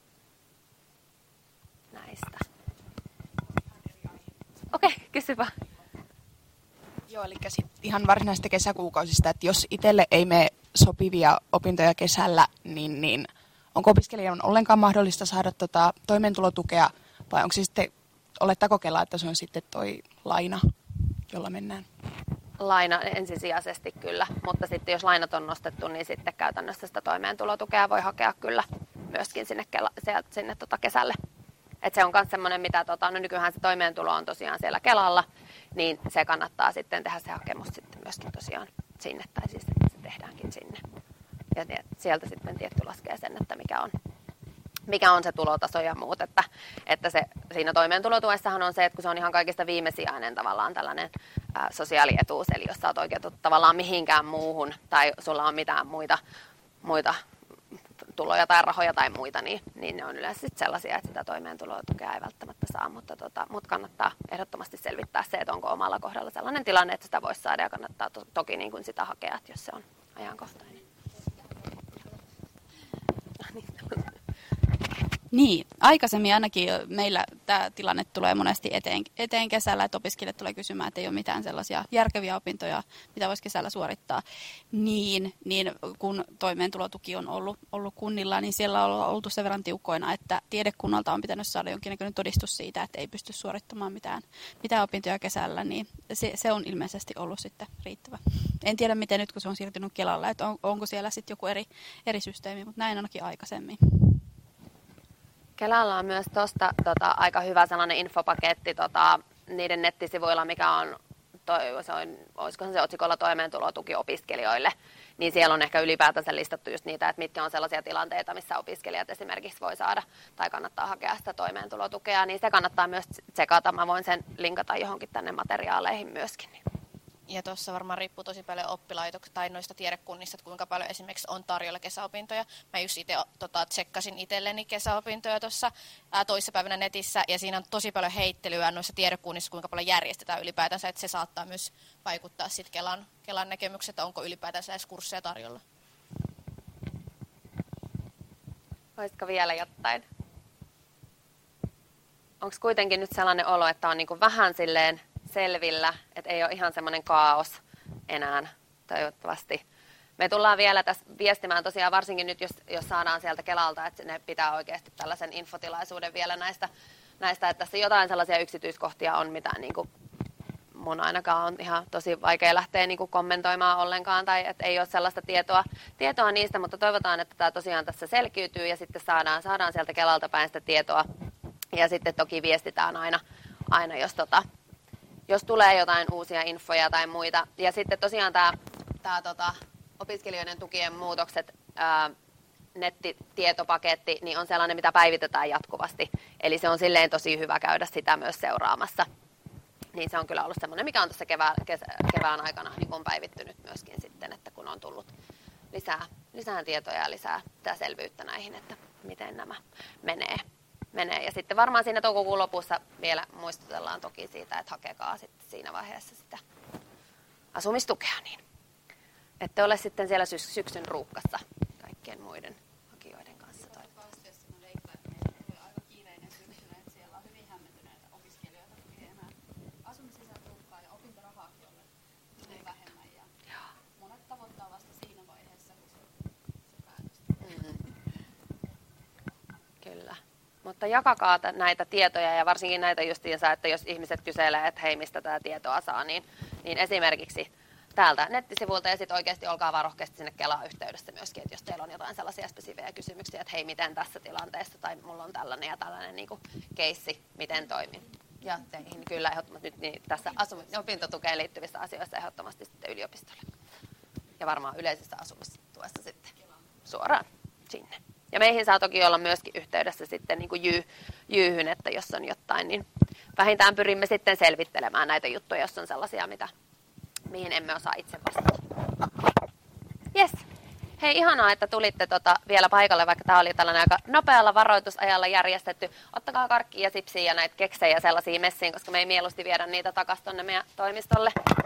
näistä? Okei, okay, kysy vaan. Joo, eli sit ihan varsinaisista kesäkuukausista, että jos itselle ei mene sopivia opintoja kesällä, niin, niin onko opiskelijan ollenkaan mahdollista saada tota toimeentulotukea, vai onko se sitten, olettako Kela, että se on sitten toi laina, jolla mennään? Laina ensisijaisesti kyllä, mutta sitten jos lainat on nostettu, niin sitten käytännössä sitä toimeentulotukea voi hakea kyllä myöskin sinne, kela, sieltä, sinne tota kesälle. Et se on myös semmoinen, mitä tota, no nykyään se toimeentulo on tosiaan siellä Kelalla, niin se kannattaa sitten tehdä se hakemus sitten myöskin tosiaan sinne, tai siis se tehdäänkin sinne. Ja sieltä sitten tietty laskee sen, että mikä on, mikä on se tulotaso ja muut, että, että se, siinä toimeentulotuessahan on se, että kun se on ihan kaikista viimesijainen tavallaan tällainen ää, sosiaalietuus, eli jos sä oot oikeutettu tavallaan mihinkään muuhun, tai sulla on mitään muita, muita tuloja tai rahoja tai muita, niin, niin ne on yleensä sit sellaisia, että sitä toimeentulotukea ei välttämättä saa, mutta, tota, mutta kannattaa ehdottomasti selvittää se, että onko omalla kohdalla sellainen tilanne, että sitä voisi saada, ja kannattaa to, toki niin kuin sitä hakea, että jos se on ajankohtainen. Niin, aikaisemmin ainakin meillä tämä tilanne tulee monesti eteen, eteen kesällä, että opiskelijat tulee kysymään, että ei ole mitään sellaisia järkeviä opintoja, mitä voisi kesällä suorittaa. Niin, niin kun toimeentulotuki on ollut, ollut kunnilla, niin siellä on oltu sen verran tiukkoina, että tiedekunnalta on pitänyt saada jonkinnäköinen todistus siitä, että ei pysty suorittamaan mitään, mitään opintoja kesällä, niin se, se on ilmeisesti ollut sitten riittävä. En tiedä, miten nyt kun se on siirtynyt Kelalle, että on, onko siellä sitten joku eri, eri systeemi, mutta näin ainakin aikaisemmin. Kelalla on myös tuosta tota, aika hyvä sellainen infopaketti tota, niiden nettisivuilla, mikä on, toi, se on, olisikohan se otsikolla toimeentulotuki opiskelijoille, niin siellä on ehkä ylipäätänsä listattu just niitä, että mitkä on sellaisia tilanteita, missä opiskelijat esimerkiksi voi saada tai kannattaa hakea sitä toimeentulotukea, niin se kannattaa myös tsekata. Mä voin sen linkata johonkin tänne materiaaleihin myöskin. Ja tuossa varmaan riippuu tosi paljon oppilaitoksista tai noista tiedekunnista, että kuinka paljon esimerkiksi on tarjolla kesäopintoja. Mä just itse tota, tsekkasin itselleni kesäopintoja tuossa toissapäivänä netissä, ja siinä on tosi paljon heittelyä noissa tiedekunnissa, kuinka paljon järjestetään ylipäätänsä, että se saattaa myös vaikuttaa sitten Kelan, Kelan näkemykset, että onko ylipäätänsä edes kursseja tarjolla. Olisiko vielä jotain? Onko kuitenkin nyt sellainen olo, että on niinku vähän silleen selvillä, että ei ole ihan semmoinen kaos enää toivottavasti. Me tullaan vielä tässä viestimään tosiaan varsinkin nyt, jos, jos saadaan sieltä Kelalta, että ne pitää oikeasti tällaisen infotilaisuuden vielä näistä, näistä että tässä jotain sellaisia yksityiskohtia on, mitä niin kuin mun ainakaan on ihan tosi vaikea lähteä niin kuin kommentoimaan ollenkaan, tai että ei ole sellaista tietoa, tietoa niistä, mutta toivotaan, että tämä tosiaan tässä selkiytyy ja sitten saadaan, saadaan sieltä Kelalta päin sitä tietoa, ja sitten toki viestitään aina, aina jos tota, jos tulee jotain uusia infoja tai muita. Ja sitten tosiaan tämä, tämä tota, opiskelijoiden tukien muutokset, ää, nettitietopaketti, niin on sellainen, mitä päivitetään jatkuvasti. Eli se on silleen tosi hyvä käydä sitä myös seuraamassa. Niin se on kyllä ollut semmoinen, mikä on tässä kevään, kesä, kevään aikana niin on päivittynyt myöskin sitten, että kun on tullut lisää, lisää tietoja ja lisää selvyyttä näihin, että miten nämä menee. menee. Ja sitten varmaan siinä toukokuun lopussa vielä muistutellaan toki siitä, että hakekaa sitten siinä vaiheessa sitä asumistukea, niin ette ole sitten siellä sy- syksyn ruuhkassa kaikkien muiden hakijoiden kanssa. Toivottavasti, jos sinun leikkaaminen oli aika kiireinen syksynä, että siellä on hyvin hämmentyneitä opiskelijoita, kun ei enää asumislisäruuhkaa ja opintorahaakin ole niin vähemmän. Ja monet tavoittaa vasta siinä vaiheessa, kun se, se päätös. Mm. Kyllä. Mutta jakakaa näitä tietoja ja varsinkin näitä justiinsa, että jos ihmiset kyselee, että hei, mistä tätä tietoa saa, niin, niin esimerkiksi täältä nettisivulta ja sitten oikeasti olkaa vaan rohkeasti sinne Kelaan yhteydessä myöskin, että jos teillä on jotain sellaisia spesifejä kysymyksiä, että hei, miten tässä tilanteessa tai mulla on tällainen ja tällainen niin kuin keissi, miten toimii. Ja teihin kyllä ehdottomasti nyt niin tässä asum- opintotukeen liittyvissä asioissa ehdottomasti sitten yliopistolle. Ja varmaan yleisessä asumistuessa sitten suoraan sinne. Ja meihin saa toki olla myöskin yhteydessä sitten niin kuin jyy, jyyhyn, että jos on jotain, niin vähintään pyrimme sitten selvittelemään näitä juttuja, jos on sellaisia, mitä, mihin emme osaa itse vastata. Yes. Hei, ihanaa, että tulitte tota vielä paikalle, vaikka tämä oli tällainen aika nopealla varoitusajalla järjestetty. Ottakaa karkkia ja sipsiä ja näitä keksejä sellaisia messiin, koska me ei mieluusti viedä niitä takaisin tuonne meidän toimistolle.